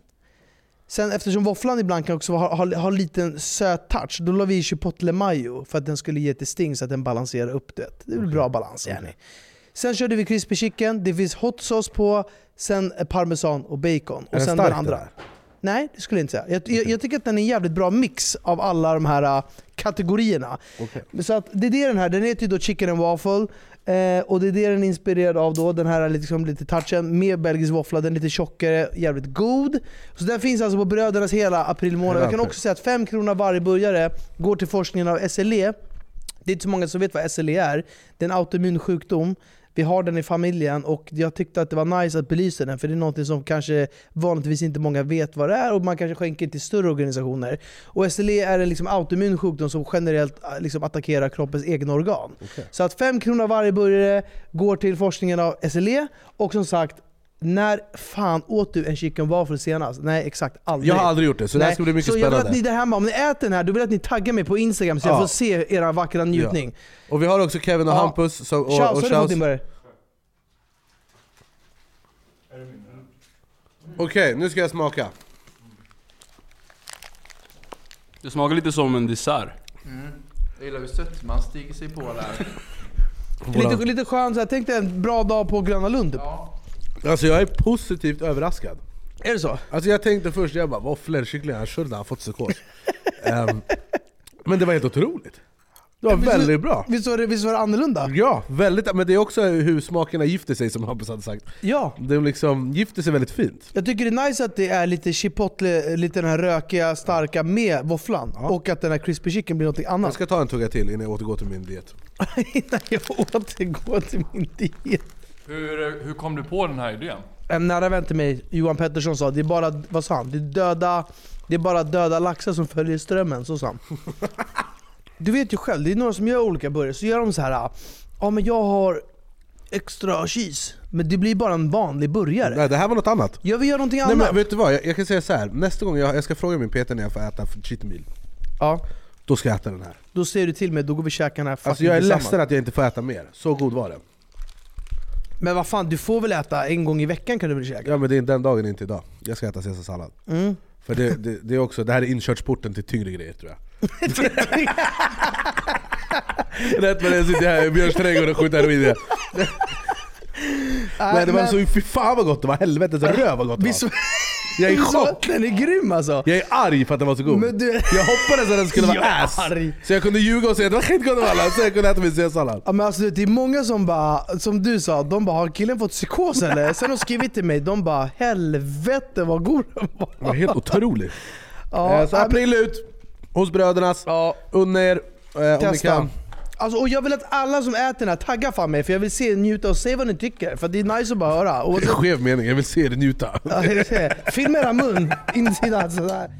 Sen eftersom våfflan ibland kan också ha, ha, ha liten söt touch, då la vi i chipotle mayo för att den skulle ge ett sting så att den balanserar upp det. Det är väl bra balans, Okay. gärna. Sen körde vi crispy chicken, det finns hot sauce på, sen parmesan och bacon. Och Är den sen stark, den andra. den här? Nej, det skulle jag inte säga. Jag, jag, jag tycker att den är en jävligt bra mix av alla de här uh, kategorierna. Okay. Så att det är det den här, den heter ju då chicken and waffle. Eh, och det är det den är inspirerad av då, den här liksom lite touchen med belgisk våffla, den är lite tjockare, jävligt god. Så den finns alltså på Brödernas hela april månad. Jag kan också säga att fem kronor varje burgare går till forskningen av S L E. Det är inte så många som vet vad S L E är. Det är en autoimmun sjukdom. Vi har den i familjen och jag tyckte att det var nice att belysa den, för det är något som kanske vanligtvis inte många vet vad det är och man kanske skänker till större organisationer. Och S L E är en liksom autoimmun sjukdom som generellt liksom attackerar kroppens egna organ. Okay. Så att fem kronor varje burgare går till forskningen av S L E och som sagt, När fan åt du en chicken waffle senast? Nej, exakt, aldrig. Jag har aldrig gjort det, så det här ska bli mycket så spännande. Jag vill att ni där hemma, om ni äter den här, då vill jag att ni taggar mig på Instagram så ja. jag får se era vackra njutning. Ja. Och vi har också Kevin och ja. Hampus som, och, Ciao, och så Charles. Okej, okay, nu ska jag smaka. Det smakar lite som en dessert. Mm. Jag gillar hur sött man stiger sig på där. lite, lite skönt så här, tänk dig en bra dag på Gröna Lund. Ja. Alltså jag är positivt överraskad. Är det så? Alltså jag tänkte först, jag bara, våfflor, kycklingar, shurda, har fått psykos. um, Men det var helt otroligt. Det var visst, väldigt bra. Visst var, det, visst var det annorlunda? Ja, väldigt, men det är också hur smakerna gifter sig, som Hampus hade sagt. Ja. De liksom gifter sig väldigt fint. Jag tycker det är nice att det är lite chipotle, lite den här rökiga, starka med våfflan. Ja. Och att den här crispy chicken blir något annat. Jag ska ta en tugga till innan jag återgår till min diet. Innan jag återgår till min diet. Hur, hur kom du på den här idén? En nära vän till mig, Johan Pettersson, sa det är bara, vad sa han? Det är, döda, det är bara döda laxar som följer strömmen, så sa han. Du vet ju själv, det är några som gör olika burgare, så gör de så här. Ja men jag har extra cheese, men det blir bara en vanlig burgare. Nej, det här var något annat. Jag vill göra någonting Nej, annat. men vet du vad, jag, jag kan säga så här. Nästa gång jag, jag ska fråga min Peter när jag får äta cheat meal. Ja. Då ska jag äta den här. Då säger du till mig, då går vi käka den här. Alltså jag är ledsen att jag inte får äta mer. Så god var den. Men vad fan, du får väl äta en gång i veckan, kan du väl käka? Ja, men det är den dagen, inte idag. Jag ska äta caesarsallad. Mm. För det, det, det är också, det här är inkörsporten till tyngre grejer, tror jag. Rätt vad jag sitter här i Björns trädgård och skjuter heroin. Nej, det var men... så, fy fan vad gott det var, helvete så röv vad gott det var. Jag är i chock. Den är grym alltså. Jag är arg för att den var så god. Men du... Jag hoppades att den skulle vara ass. Arg. Så jag kunde ljuga och säga att det var skitgott av alla, så jag kunde äta min caesarsallad. Ja, men alltså, det är många som bara, som du sa, de bara, har killen fått psykos eller? Sen har de skrivit till mig, de bara, helvete vad god den var. Det var helt otroligt. Ja, så april ut hos brödernas, ja. Unna er eh, om ni kan. Alltså, och jag vill att alla som äter den här taggar fan mig, för jag vill se, njuta och se vad ni tycker. För det är nice att bara höra. Och så... Skev mening, jag vill se er njuta. Ja, filma era mun, insidan sådär.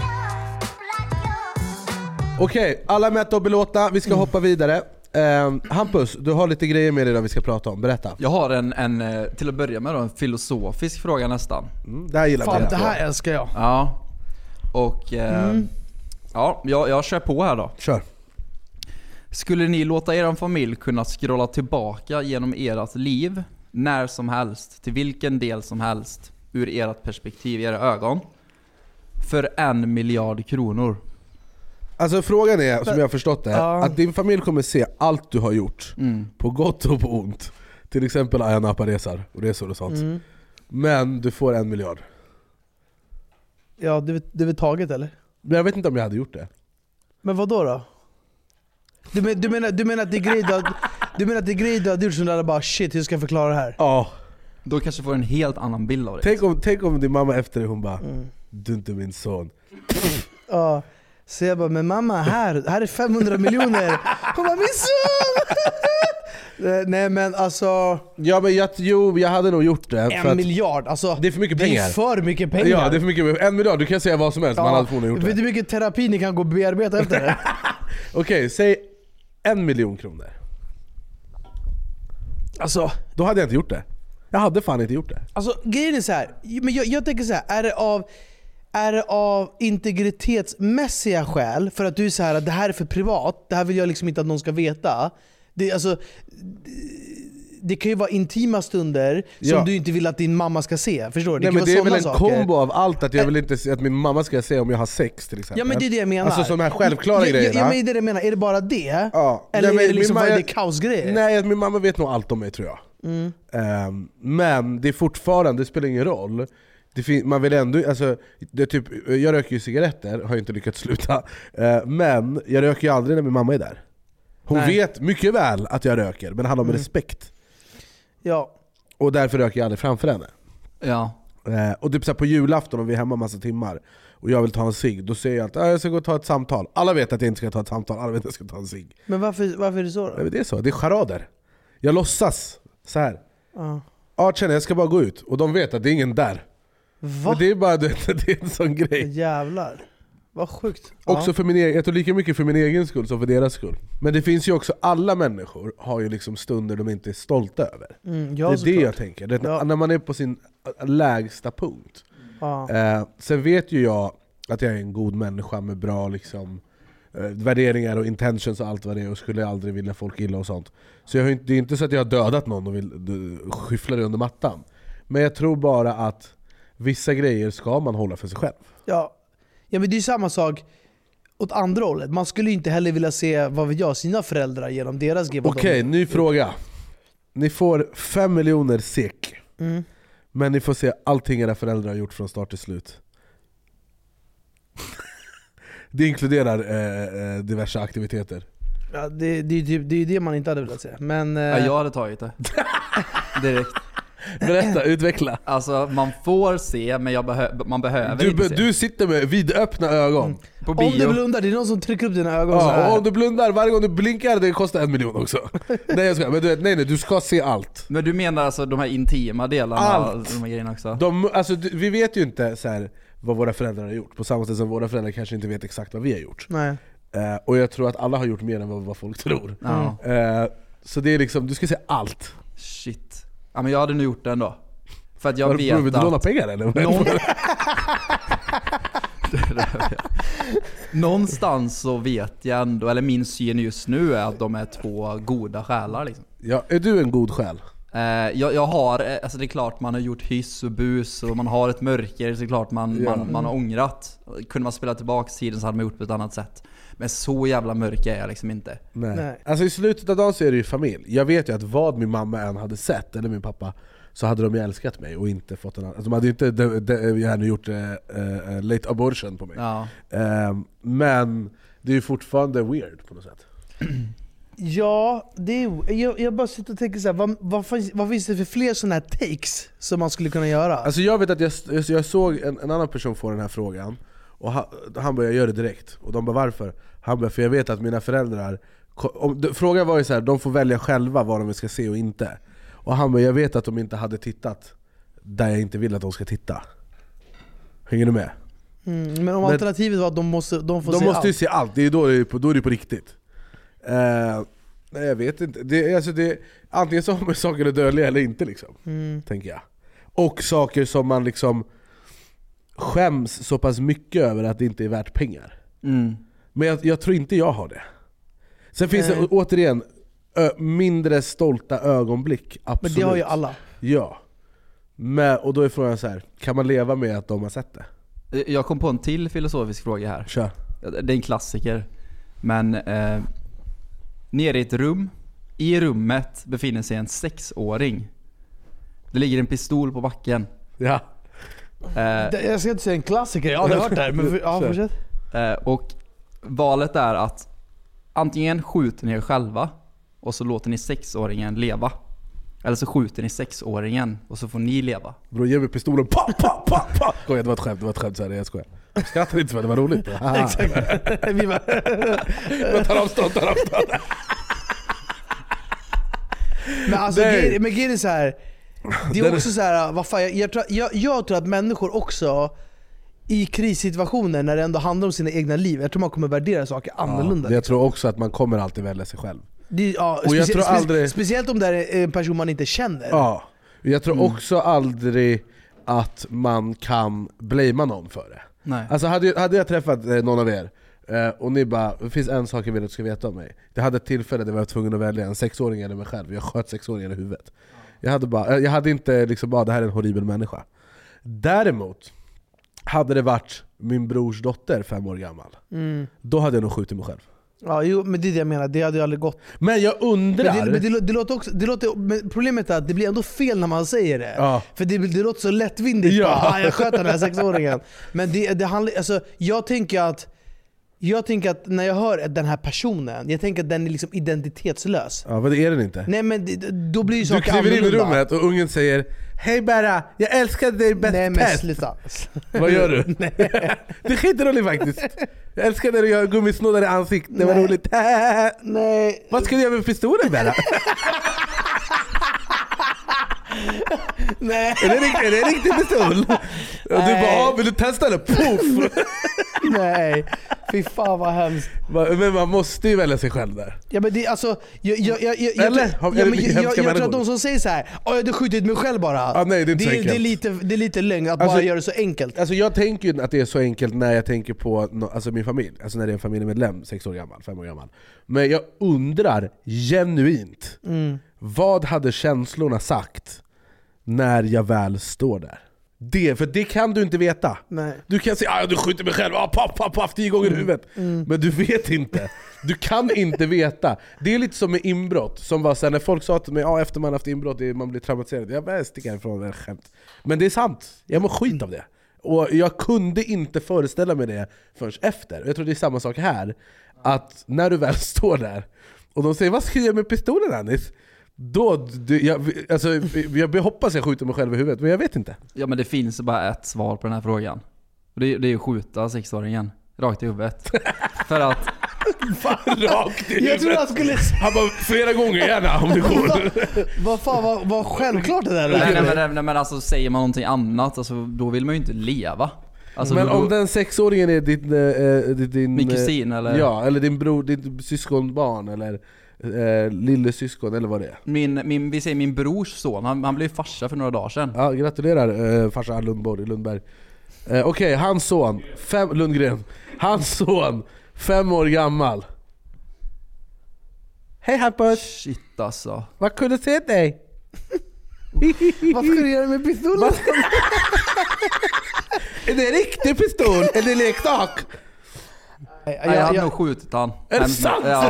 Okej, okay, alla mätta och belåta, vi ska mm. hoppa vidare. Uh, Hampus, du har lite grejer med dig vi ska prata om, berätta. Jag har en, en till att börja med då, en filosofisk fråga nästan. Mm, det här gillar fan, jag. det här älskar jag. Ja. Och eh, mm. ja, jag, jag kör på här då. Kör. Skulle ni låta er familj kunna scrolla tillbaka genom ert liv när som helst, till vilken del som helst, ur ert perspektiv, era ögon, för en miljard kronor? Alltså frågan är, som jag har förstått det, ja. att din familj kommer se allt du har gjort, mm. på gott och på ont. Till exempel Ayia Napa-resor och resor och sånt. Mm. Men du får en miljard. Ja, det, det är väl taget eller? Men jag vet inte om jag hade gjort det. Men vad då då? Du, men, du, menar, du menar att det är grejer du menar att det är grejer du hade gjort som du hade bara shit, hur ska jag förklara det här? Ja. Då kanske får en helt annan bild av det. Tänk om, tänk om din mamma efter det, hon bara mm. du är inte min son. Ja. Så jag bara, men mamma, här, här är femhundra miljoner. Hon bara, min son! Nej men alltså... Ja men jag, jo, jag hade nog gjort det. En för miljard, alltså... Det är för mycket pengar. Det är för mycket pengar. Ja, det är för mycket. En miljard, du kan säga vad som helst, ja, man hade förmodligen gjort det. Vet du hur mycket terapi ni kan gå och bearbeta efter det? Okej, okay, säg en miljon kronor. Alltså... Då hade jag inte gjort det. Jag hade fan inte gjort det. Alltså grejen är så här, men jag, jag tänker så här, är det av... Är det av integritetsmässiga skäl, för att du är så här att det här är för privat, det här vill jag liksom inte att någon ska veta. Det, alltså, det, det kan ju vara intima stunder som ja. du inte vill att din mamma ska se. Förstår du? Det, Nej, men det är väl en saker. kombo av allt, att jag vill inte se att min mamma ska se om jag har sex till exempel. Ja men det är det jag menar. Alltså sådana här självklara ja, grejerna. Ja men det är det jag menar, är det bara det? Ja. Eller Nej, men, är det liksom mamma, varje kaosgrej? Nej, min mamma vet nog allt om mig tror jag. Mm. Um, men det är fortfarande, det spelar ingen roll. Det fin- man vill ändå, alltså, det typ, jag röker ju cigaretter, har inte lyckats sluta. Uh, men jag röker ju aldrig när min mamma är där. Hon Nej. vet mycket väl att jag röker, men det handlar om mm. respekt. Ja. Och därför röker jag aldrig framför henne. Ja. Uh, och typ så här på julafton om vi är hemma massa timmar och jag vill ta en cigg, då säger jag att ah, jag ska gå och ta ett samtal. Alla vet att jag inte ska ta ett samtal, alla vet att jag ska ta en cigg. Men varför, varför är det så då? Nej, det är så, det är charader. Jag låtsas så här. Uh. Ja, känner jag ska bara gå ut och de vet att det är ingen där. Va? Men det är bara det, det är en sån grej. Jävlar. Vad sjukt. Också ja. för min egen, jag tror lika mycket för min egen skull som för deras skull. Men det finns ju också, alla människor har ju liksom stunder de inte är stolta över. Mm, ja, det är det klart. jag tänker. Det, ja. När man är på sin lägsta punkt. Ja. Eh, sen vet ju jag att jag är en god människa med bra liksom, eh, värderingar och intentions och allt vad det är, och skulle aldrig vilja folk illa och sånt. Så jag har inte, det är inte så att jag har dödat någon och vill du, skyffla det under mattan. Men jag tror bara att vissa grejer ska man hålla för sig själv. Ja, ja men det är samma sak åt andra hållet. Man skulle inte heller vilja se, vad vet jag, sina föräldrar genom deras G. Okej, okay, ny fråga. Ni får fem miljoner sek. Mm. Men ni får se allting era föräldrar har gjort från start till slut. Det inkluderar eh, diverse aktiviteter. Ja, det, det, det, det är det man inte hade velat se. Men, eh... ja, jag hade tagit det. Direkt. Berätta, utveckla. Alltså man får se, men jag behö- man behöver du, inte se. Du sitter med vidöppna ögon. Mm. På bio. Om du blundar, det är någon som trycker upp dina ögon ja, så här. Och om du blundar, varje gång du blinkar, det kostar en miljon också. nej, jag ska, men du vet, nej, nej, du ska se allt. Men du menar alltså de här intima delarna? Allt. De här grejerna också? De, alltså, vi vet ju inte så här, vad våra föräldrar har gjort. På samma sätt som våra föräldrar kanske inte vet exakt vad vi har gjort. Nej. Uh, och jag tror att alla har gjort mer än vad, vad folk tror. Mm. Uh, så det är liksom, du ska se allt. Shit. Ja, men jag hade nog gjort det ändå. För att jag Var, vet vill du att... låna pengar eller? Någon... Någonstans så vet jag ändå, eller min syn just nu är att de är två goda själar liksom. Ja, är du en god själ? Eh, jag, jag har, alltså det är klart man har gjort hyss och bus och man har ett mörker, så det är klart man, ja. man, man har ångrat. Kunde man spela tillbaka tiden så hade man gjort på ett annat sätt. Men så jävla mörker är jag liksom inte. Nej. Nej. Alltså i slutet av dagen så är det ju familj. Jag vet ju att vad min mamma än hade sett, eller min pappa, så hade de ju älskat mig och inte fått en annan. Alltså de hade ju inte de, de, jag hade gjort uh, uh, late abortion på mig. Ja. Uh, men det är ju fortfarande weird på något sätt. Ja, det är, jag, jag bara sitter och tänker så här, vad, vad, finns, vad finns det för fler sådana här takes som man skulle kunna göra? Alltså jag vet att jag, jag såg en, en annan person få den här frågan, och han, han började göra det direkt. Och de bara, varför? Han bara, för jag vet att mina föräldrar, om, frågan var ju så här, de får välja själva vad de ska se och inte. Och han bara, jag vet att de inte hade tittat där jag inte vill att de ska titta. Hänger du med? Mm, men om men, alternativet var att de måste de får de se måste allt. ju se allt, det är då det är på, då är det på riktigt. Uh, nej jag vet inte, det, alltså det, antingen så har man saker att dölja eller inte liksom, mm. tänker jag. Och saker som man liksom skäms så pass mycket över att det inte är värt pengar. Mm. Men jag, jag tror inte jag har det. Sen finns det återigen ö, mindre stolta ögonblick, absolut. Men det har ju alla. Ja. Men, och då är frågan så här, kan man leva med att de har sett det? Jag kom på en till filosofisk fråga här. Kör. Det är en klassiker. Men eh, nere i ett rum, i rummet befinner sig en sexåring. Det ligger en pistol på backen. Ja. Eh, Jag ska inte säga en klassiker, jag har aldrig hört det här, men ja, fortsätt. eh, och valet är att antingen skjuter ni er själva och så låter ni sexåringen leva. Eller så skjuter ni sexåringen och så får ni leva. Bro, ge mig pistolen. Pa, pa, pa, pa. Skoja, det var ett skämt, det var ett skämt, så här, jag skojar. Jag skrattar inte för det var roligt. Exakt. Vi bara... Men tar avstånd, tar avstånd. Men alltså, Nej. men grejen är så här. Det är också så här, vad fan, jag, jag, tror, jag, jag tror att människor också i krissituationer, när det ändå handlar om sina egna liv, jag tror man kommer värdera saker annorlunda. Ja, jag tror också att man kommer alltid välja sig själv. Det, ja, Och jag specie- tror spe- aldrig- Speciellt om det är en person man inte känner. Ja, jag tror Mm. också aldrig att man kan blamea någon för det. Nej. Alltså hade jag, hade jag träffat eh, någon av er eh, och ni bara, det finns en sak jag vill att du ska veta om mig. Det hade ett tillfälle där jag var tvungen att välja en sexåring eller mig själv. Jag sköt sexåringen i huvudet. Jag hade, bara, jag hade inte liksom bara, det här är en horribel människa. Däremot hade det varit min brors dotter, fem år gammal, Mm. då hade jag nog skjutit mig själv. Ja, jo, men det är det jag menar, det hade ju aldrig gått. Men jag undrar... Men det, men det, lå- det låter också, det låter, men problemet är att det blir ändå fel när man säger det. Ja. För det, det låter så lättvindigt. Ja. Bara, ah, jag sköt den här sexåringen. Men det, det handlar, alltså, jag tänker att Jag tänker att när jag hör den här personen, jag tänker att den är liksom identitetslös. Ja, men det är den inte. Nej, men det, då blir ju Du saker kliver in i annorlunda. rummet och ungen säger hej Berra, jag älskar dig bäst. Nej men bäst." sluta. Vad gör du? Nej. Det är skitroligt faktiskt. Jag älskar när du gör gummisnoddar i ansiktet. Det var Nej. roligt. Nej. Vad ska du göra med pistolen Berra? Nej. Är det, rikt- är det en riktig pistol? Och du Nej. bara, ah, vill du testa det? Puff! Nej. Fy fan vad hemskt. Men man måste ju välja sig själv där. Ja men det alltså jag jag jag jag Eller? jag, Har- är jag, det jag, mycket jag, hemska jag tror att människor? de som säger så här, "Åh, jag hade skjutit mig själv bara." Ah, nej, det är inte så det, enkelt. det är lite det är lite lögn att Alltså- bara göra det så enkelt. Alltså jag tänker ju att det är så enkelt när jag tänker på no, alltså min familj. Alltså när det är en familjemedlem, sex år gammal, fem år gammal. Men jag undrar genuint, Mm. vad hade känslorna sagt när jag väl står där? Det, för det kan du inte veta. Nej. Du kan säga ah, du skjuter mig själv, ah, paff, paff, paff, tio gånger i huvudet. Mm. Men du vet inte. Du kan inte veta. Det är lite som med inbrott. Som var sen när folk sa till mig ah, efter man haft inbrott, det är, man blir traumatiserad. Jag bara sticker härifrån, det är skämt. Men det är sant, jag mår skit av det. Och jag kunde inte föreställa mig det förrän efter. Jag tror det är samma sak här. Att när du väl står där och de säger vad ska jag göra med pistolen, Anis? Då, du, jag, alltså, jag hoppas jag skjuter mig själv i huvudet, men jag vet inte. Ja men det finns bara ett svar på den här frågan. Och det, är- det är att skjuta sexåringen rakt i huvudet. För att Rakt i Jag tror huvudet. jag skulle Han bara, flera gånger gärna om det går. vad fan vad, vad självklart det där nej, nej, är. men, nej, nej, men alltså säger man någonting annat, alltså, då vill man ju inte leva. Alltså, Men då, om den sexåringen är din, äh, din, din min kusin eller Ja, eller din bror, ditt syskonbarn eller äh, lille syskon eller vad det är. min, min, vi säger min brors son, han, han blev farsa för några dagar sedan. Ja, gratulerar äh, farsa Lundborg, Lundberg. Äh, Okej, okay, hans son, fem, Lundgren. Hans son, fem år gammal. Hej Hampus, Shit alltså. vad kunde se dig? Vad ska du göra med pistolen? Är det en riktig pistol eller leksak? Jag, Nej, jag hade jag, nog skjutit han. Är det Men- sant? Ja.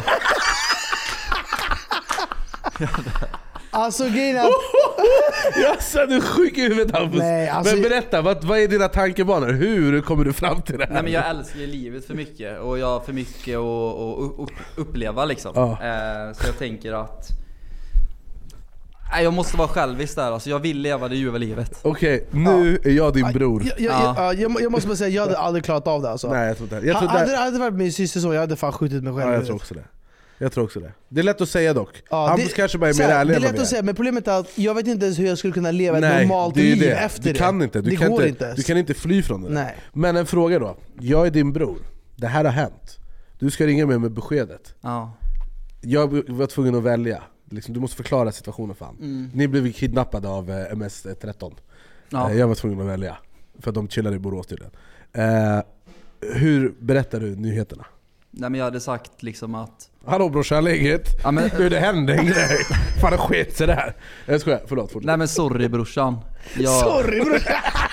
alltså grejen är att Jag sa du är sjuk i huvudet Hampus. Nej, alltså- Men berätta, vad, vad är dina tankebanor? Hur kommer du fram till det här? Nej men jag älskar ju livet för mycket och jag har för mycket att, att upp- uppleva liksom. Ja. Eh, så jag tänker att nej, jag måste vara självisk där, alltså jag vill leva det ljuva livet. Okej, nu är jag din bror. jag, jag, Ja. jag, jag, jag måste bara säga, jag hade aldrig klarat av det alltså. Nej jag tror inte det. Jag tror, hade, det, hade det varit min syster så, jag hade fan skjutit mig själv. ja, jag tror också det. Jag tror också det. Det är lätt att säga dock. Ja, Hampus det- kanske bara är så mer här, ärlig det är än vad lätt vi att säga, men problemet är att jag vet inte ens hur jag skulle kunna leva ett Nej, normalt det är ju liv det. efter Du kan det. inte. Du det kan går inte, inte ens. du kan inte fly från det. Nej. Men en fråga då. Jag är din bror. Det här har hänt. Du ska ringa mig med beskedet. Ja. Jag var tvungen att välja. Liksom, du måste förklara situationen fan. Mm. Ni blev kidnappade av eh, M S tretton. Ja. Eh, Jag var tvungen att välja. För de chillade i Borås tydligen. Eh, hur berättar du nyheterna? Nej men jag hade sagt liksom att Hallå brorsan, läget? ja, men, Hur det hände en grej? Fan det sket sig där. Jag skojar, förlåt. förlåt. nej men sorry brorsan. Jag, Sorry bror.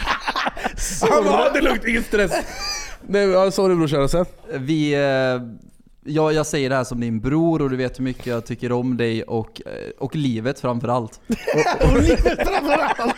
Han bara, det är lugnt, ingen stress. Nej, ja, sorry brorsan. Och sen? vi, eh, jag, jag säger det här som din bror och du vet hur mycket jag tycker om dig och, eh, och livet framförallt. Och livet framförallt.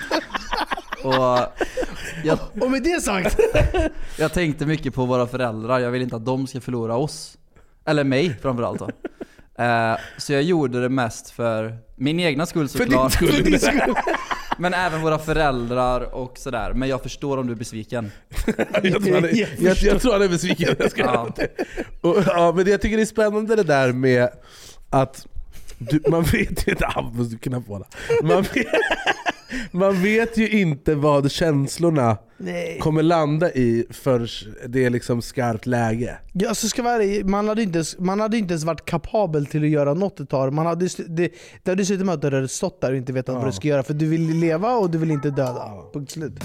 Och jag, Och med det sagt, jag tänkte mycket på våra föräldrar, jag vill inte att de ska förlora oss. Eller mig framförallt då. Eh, så jag gjorde det mest för min egna skull För din såklart. skull. Men även våra föräldrar och sådär. Men jag förstår om du är besviken. jag, tror han är, jag, jag tror han är besviken. Jag ska Ja. och, ja, men jag tycker det är spännande det där med att du, man vet ju inte, ah, måste du kunna få det. Man vet, man vet ju inte vad känslorna nej. kommer landa i för det är liksom skarpt läge. Ja, alltså ska vara ärlig, man hade inte ens, man hade inte ens varit kapabel till att göra något ett tag. Man hade det, det hade slutat med att du hade stått där och inte vetat Ja. vad du ska göra, för du vill leva och du vill inte döda. Punkt slut.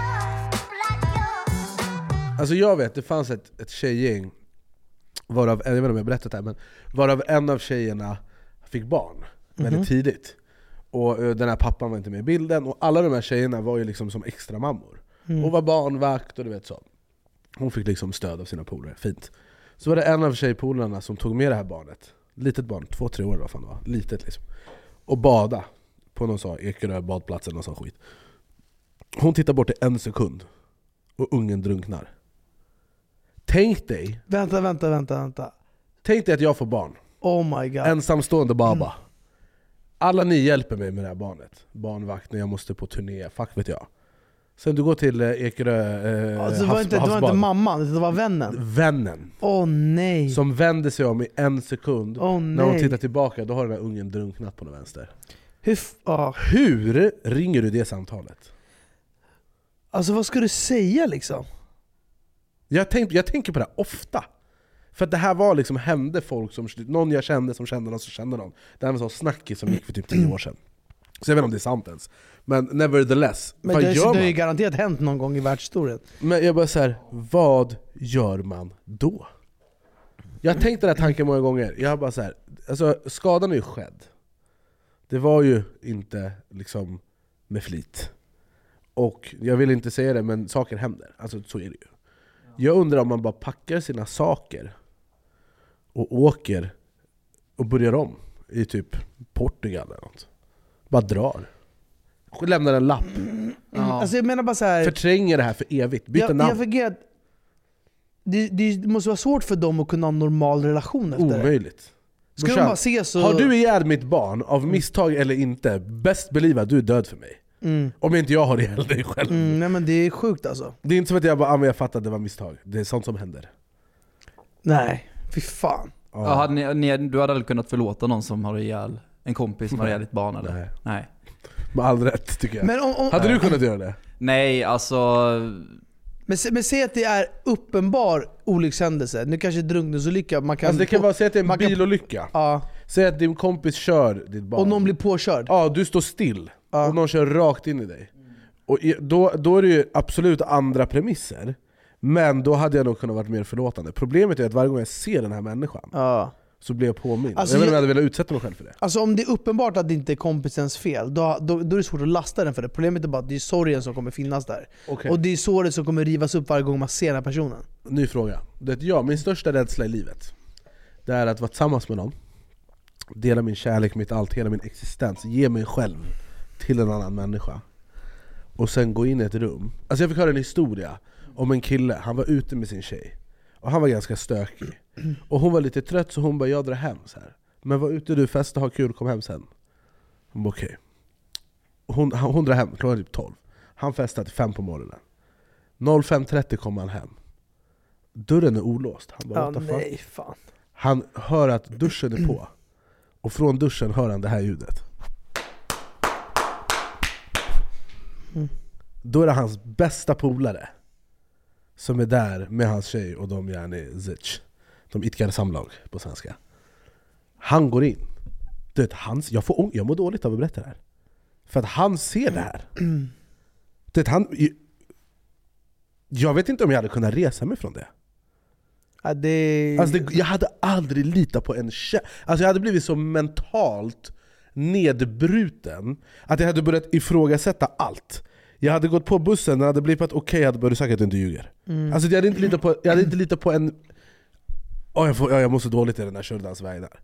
Alltså jag vet, det fanns ett, ett tjejgäng varav, jag vet inte om jag berättat det här, men varav en av tjejerna fick barn väldigt Mhm. tidigt. Och eh, den här pappan var inte med i bilden. Och alla de här tjejerna var ju liksom som extra mammor. Mm. Hon var barnvakt och du vet så. Hon fick liksom stöd av sina polare, fint. Så var det en av tjejpolarna som tog med det här barnet, litet barn, två, tre år vad fan det var, litet liksom, och bada på någon sån Ekerö badplats eller någon sån skit. Hon tittar bort i en sekund och ungen drunknar. Tänk dig, Vänta, vänta, vänta, vänta. tänk dig att jag får barn. Oh my god. Ensamstående baba. Alla ni hjälper mig med det här barnet. Barnvakt när jag måste på turné, fuck vet jag. Sen du går till eh, Ekerö eh, Alltså, det, var havs- inte, det var inte havsbad. mamman, det var vännen. Vännen. Åh oh, nej. Som vänder sig om i en sekund. Åh När hon nej. tittar tillbaka, då har den här ungen drunknat på den vänster. Hur f- ah. Hur ringer du det samtalet? Alltså vad ska du säga liksom? Jag, tänk, jag tänker på det här ofta. För att det här var liksom, hände folk som, någon jag kände som kände någon som kände någon. Det här var en sån snackis som gick för typ tio år sedan. Så jag vet inte om det är sant ens. Men nevertheless, Men vad det, gör det man? har ju garanterat hänt någon gång i världshistorien. Men jag bara så här, vad gör man då? Jag har tänkt den här tanken många gånger. Jag har bara så här, alltså skadan är ju skedd. Det var ju inte liksom med flit. Och jag vill inte säga det, men saker händer. Alltså så är det ju. Jag undrar om man bara packar sina saker och åker och börjar om i typ Portugal eller något. Bara drar. Lämnar en lapp. Mm. Alltså jag menar bara så här, Förtränger det här för evigt. Byta jag, namn. jag förget, det, det måste vara svårt för dem att kunna ha en normal relation efter det. Omöjligt. Ska de Brorsan, bara se så... har du ihjäl mitt barn av misstag eller inte, best believe att du är död för mig. Mm. Om inte jag har ihjäl dig själv. Mm, nej men det är sjukt alltså. Det är inte som att jag bara, ah, men jag fattar att det var misstag. Det är sånt som händer. Nej, fy fan. Ja. Ja, hade ni, ni, du hade aldrig kunnat förlåta någon som har ihjäl en kompis som har ihjäl ditt barn eller? Nej. Nej. Med all rätt tycker jag. Men, om, om, Hade du kunnat göra det? Nej, alltså... men, se- men säg att det är uppenbar olyckshändelse. Nu kanske drunkningsolycka. Man kan, Alltså det kan på- vara, säg att det är en man kan- bilolycka. Ja, Säg att din kompis kör ditt barn. och någon blir påkörd. Ja, du står still. Ja. Och någon kör rakt in i dig. Och i- då, då är det ju absolut andra premisser. Men då hade jag nog kunnat vara mer förlåtande. Problemet är att varje gång jag ser den här människan Ja. så blir jag påminn. Alltså, jag vet inte om jag- jag hade velat utsätta mig själv för det. Alltså om det är uppenbart att det inte är kompisens fel, då, då, då är det svårt att lasta den för det. Problemet är bara att det är sorgen som kommer finnas där. Okej. Och det är såret som kommer rivas upp varje gång man ser den här personen. Ny fråga. Det, ja, min största rädsla i livet, det är att vara tillsammans med någon, dela min kärlek, mitt allt, hela min existens, ge mig själv till en annan människa. Och sen gå in i ett rum. Alltså jag fick höra en historia om en kille, han var ute med sin tjej. Och han var ganska stökig. Och hon var lite trött så hon bara, jag drar hem så här. Men var ute du, festa, ha kul, kom hem sen. Hon bara okej. Okay. Hon, han- hon drar hem, klockan typ tolv. Han festade till fem på morgonen. fem trettio kommer han hem. Dörren är olåst. Han bara, Ja, what the fuck? nej, fan. Han hör att duschen är på. Och från duschen hör han det här ljudet. Då är det hans bästa polare som är där med hans tjej och de gärna zitch. De idkar samlag på svenska. Han går in. Du vet, hans, jag, får, ång- jag mår dåligt av att berätta det här. För att han ser det här. Du vet, han, jag vet inte om jag hade kunnat resa mig från det. Ja, det... Alltså det, jag hade aldrig litat på en tjej. Alltså jag hade blivit så mentalt nedbruten att jag hade börjat ifrågasätta allt. Jag hade gått på bussen, när det hade blivit okej, okay, jag hade börjat säga att du inte ljuger. Mm. Alltså jag hade inte litat på, jag hade inte litat på en... Oh, jag, får, ja, jag mår så dåligt i den här Kördans vägnar.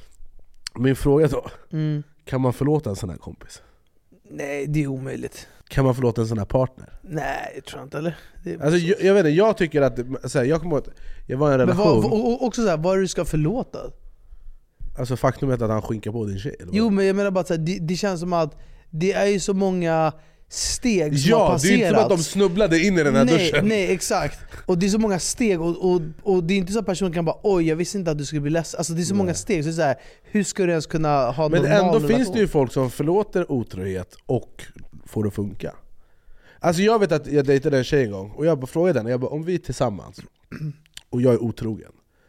Min fråga då, Mm. kan man förlåta en sån här kompis? Nej, det är omöjligt. Kan man förlåta en sån här partner? Nej, jag tror inte, eller? Det är Alltså så- jag, jag vet inte, jag tycker att så här, jag kommer ihåg att jag var i en Men relation. vad, och, och också så här, vad är det du ska förlåta? Alltså faktumet att han skinkar på din tjej eller vad? Jo, men jag menar bara så här, det, det känns som att det är ju så många steg som har Ja, det är passerats. inte som att de snubblade in i den här nej, duschen. nej, exakt. Och det är så många steg, och, och, och det är inte så att personen kan bara oj, jag visste inte att du skulle bli ledsen. Alltså det är så många steg, så det är så här, hur ska du ens kunna ha Men normal ändå relation? finns det ju folk som förlåter otrohet och får det att funka. Alltså jag vet att jag dejtade en tjej en gång, och jag bara frågade henne, jag bara, om vi är tillsammans och jag är otrogen,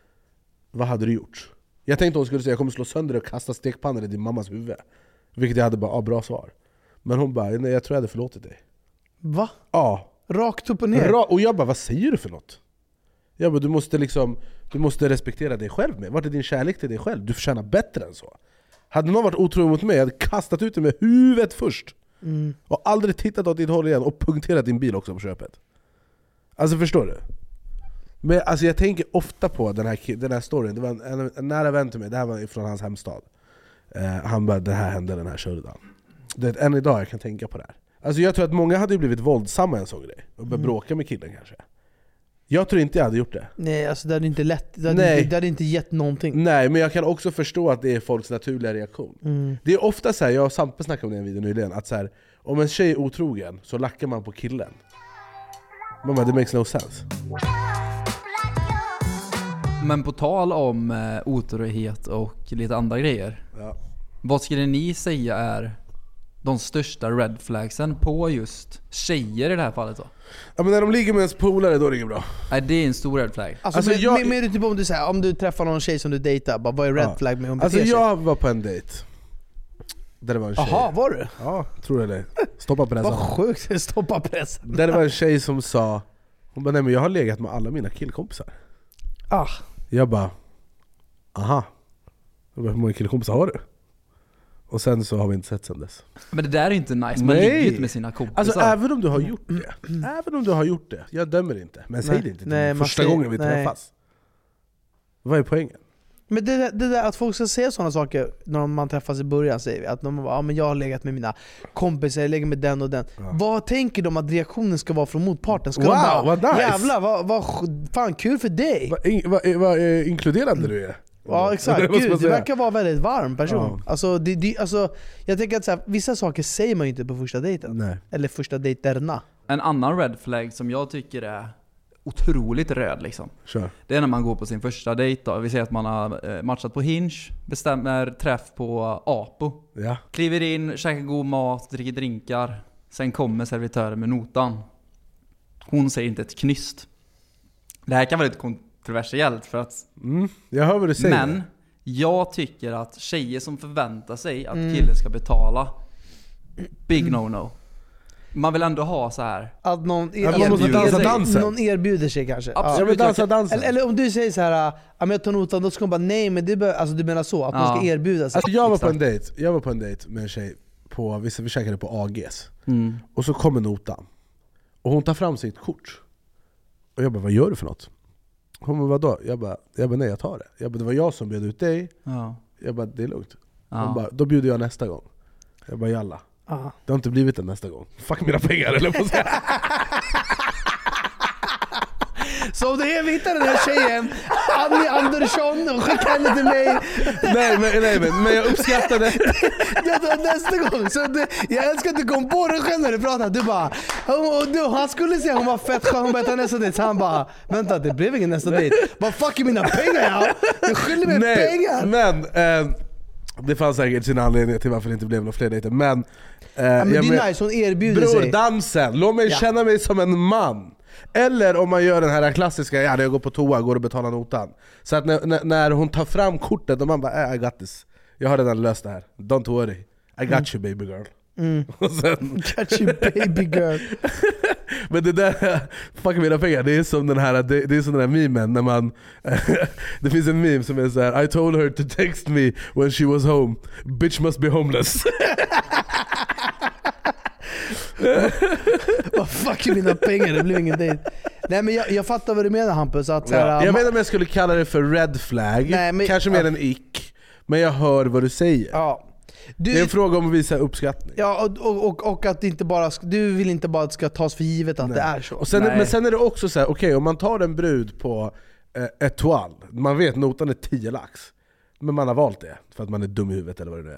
vad hade du gjort? Jag tänkte hon skulle säga, jag kommer slå sönder och kasta stekpannor i din mammas huvud. Vilket jag hade bara, ah, bra svar. Men hon bara, nej jag tror jag hade förlåtit dig. Va? Ja. Rakt upp och ner? Ra- och jag bara, vad säger du för något? Jag bara, du måste liksom, du måste respektera dig själv med. Vart är din kärlek till dig själv? Du förtjänar bättre än så. Hade någon varit otrogen mot mig, jag hade kastat ut dig med huvudet först. Mm. Och aldrig tittat åt ditt håll igen, och punkterat din bil också på köpet. Alltså förstår du? Men alltså jag tänker ofta på den här, ki- den här storyn. Det var en, en, en nära vän till mig, det här var från hans hemstad. eh, Han bara, det här hände den här kördan. Det är än idag jag kan tänka på det här. Alltså jag tror att många hade blivit våldsamma en sån grej och börjat Mm. bråka med killen kanske. Jag tror inte jag hade gjort det. Nej, alltså det hade inte lätt, det hade, Nej. inte, det hade inte gett någonting. Nej, men jag kan också förstå att det är folks naturliga reaktion. Mm. Det är ofta så här, jag och Sampe snackade om det i en video nyligen, att så här, om en tjej är otrogen så lackar man på killen. Man bara, det makes no sense. Men på tal om eh, otrohet och lite andra grejer. Ja. Vad skulle ni säga är de största red flagsen på just tjejer i det här fallet då? Ja, men när de ligger med ens polare då är det inget bra. Nej, det är en stor red flag. Alltså, Alltså, men, jag- men, men typ om du säger, om du träffar någon tjej som du dejtar, bara, vad är red Ja. flag med hon Alltså beter sig? jag var på en dejt där det var en tjej. Jaha, var du? Ja, tror jag det. Stoppa pressen. Vad sjukt, stoppa pressen. Där det var en tjej som sa, hon bara, nej men jag har legat med alla mina killkompisar. Ah. Jag bara, aha. Jag bara, hur många killkompisar har du? Och sen så har vi inte sett sen dess. Men det där är inte nice, man Nej. ligger ju inte med sina kompisar. Alltså även om du har gjort det, även om du har gjort det, jag dömer inte. Men säg Nej. det inte till Nej, mig man första säger- gången vi nej. träffas. Vad är poängen? Men det, det där att folk ska säga sådana saker när man träffas i början, säger vi. Att de bara, ja, men jag har legat med mina kompisar, jag lägger med den och den. Ja. Vad tänker de att reaktionen ska vara från motparten? Ska Wow, de bara, vad nice. jävlar, vad, vad, fan kul för dig! Vad in, vad, vad eh, inkluderande du är. Ja exakt, Det måste gud, man du säga. verkar vara en väldigt varm person. Ja. Alltså, det, det, alltså, jag tänker att så här, vissa saker säger man ju inte på första dejten. Nej. Eller första dejterna. En annan red flag som jag tycker är otroligt röd liksom. Kör. Det är när man går på sin första dejt då. Vi säger att man har eh, matchat på Hinge, bestämmer träff på Apo. Ja. Kliver in, käkar god mat, dricker drinkar. Sen kommer servitören med notan. Hon säger inte ett knyst. Det här kan vara lite kontroversiellt för att... Mm, jag hör vad du säger. Men jag tycker att tjejer som förväntar sig att Mm. killen ska betala, big no-no. Man vill ändå ha så här. Att någon, Ja, man måste dansa erbjuder- dansen. någon erbjuder sig kanske. Absolut. Jag vill dansa dansen. Eller, eller om du säger så här, ja, men jag tar notan, då ska hon bara nej, men det bör, alltså du menar så, att man ska Ja. erbjuda sig. Alltså jag var på en Exakt. dejt, jag var på en dejt med en tjej på, vi, vi käkade på A G's. Mm. Och så kommer notan. Och hon tar fram sitt kort. Och jag bara, vad gör du för något? Hon bara, vadå? Jag bara, jag bara, nej jag tar det. Jag bara, det var jag som bjöd ut dig. Ja. Jag bara, det är lugnt. Hon Ja. bara, då bjuder jag nästa gång. Jag bara, jalla. Ah. Det har inte blivit det nästa gång. Fuck mina pengar eller på att säga. Så om du hittar den här tjejen, Annie Andersson, och skicka henne till mig. nej, men, nej men, men jag uppskattade. Jag tar nästa gång. Så det, jag älskar att du kom på det själv när du pratade. Du bara, och du, han skulle säga hon var fett skön, hon bara ta nästa dejt. Så han bara, vänta det blev ingen nästa dejt. Vad fuck är mina pengar jag? Jag skyller mig Nej, pengar. men eh, det fanns säkert sina anledningar till varför det inte blev några fler dejter. Men, eh, Ja, men det jag är men- nice, hon erbjuder Bror, sig. dansen! Låt mig Ja. känna mig som en man. Eller om man gör den här klassiska, ja, när jag går på toa, går och betalar notan. Så att när, när, när hon tar fram kortet och man bara, äh, I got this. Jag har redan löst det här. Don't worry. I got Mm. you baby girl. Mm. Och sen, Catch you baby girl. men det där, fuck mina pengar, det är som den här, det, det är som den här memen när man det finns en meme som är så här: I told her to text me when she was home. Bitch must be homeless. Vad fuck är mina pengar? Det blev ingen dejt. Nej men jag, jag fattar vad du menar Hampus. Att, så här, Ja. Jag ma- vet inte om jag skulle kalla det för red flag, Nej, men- kanske mer ja. än ick. Men jag hör vad du säger. Ja. Du, Det är en fråga om att visa uppskattning. ja, och, och, och, och att det inte bara, sk- du vill inte bara att det ska tas för givet att Nej. det är så. Och sen, Nej. men sen är det också så här: okej okay, om man tar en brud på eh, Etoile, man vet notan är tio lax, men man har valt det för att man är dum i huvudet eller vad det nu är.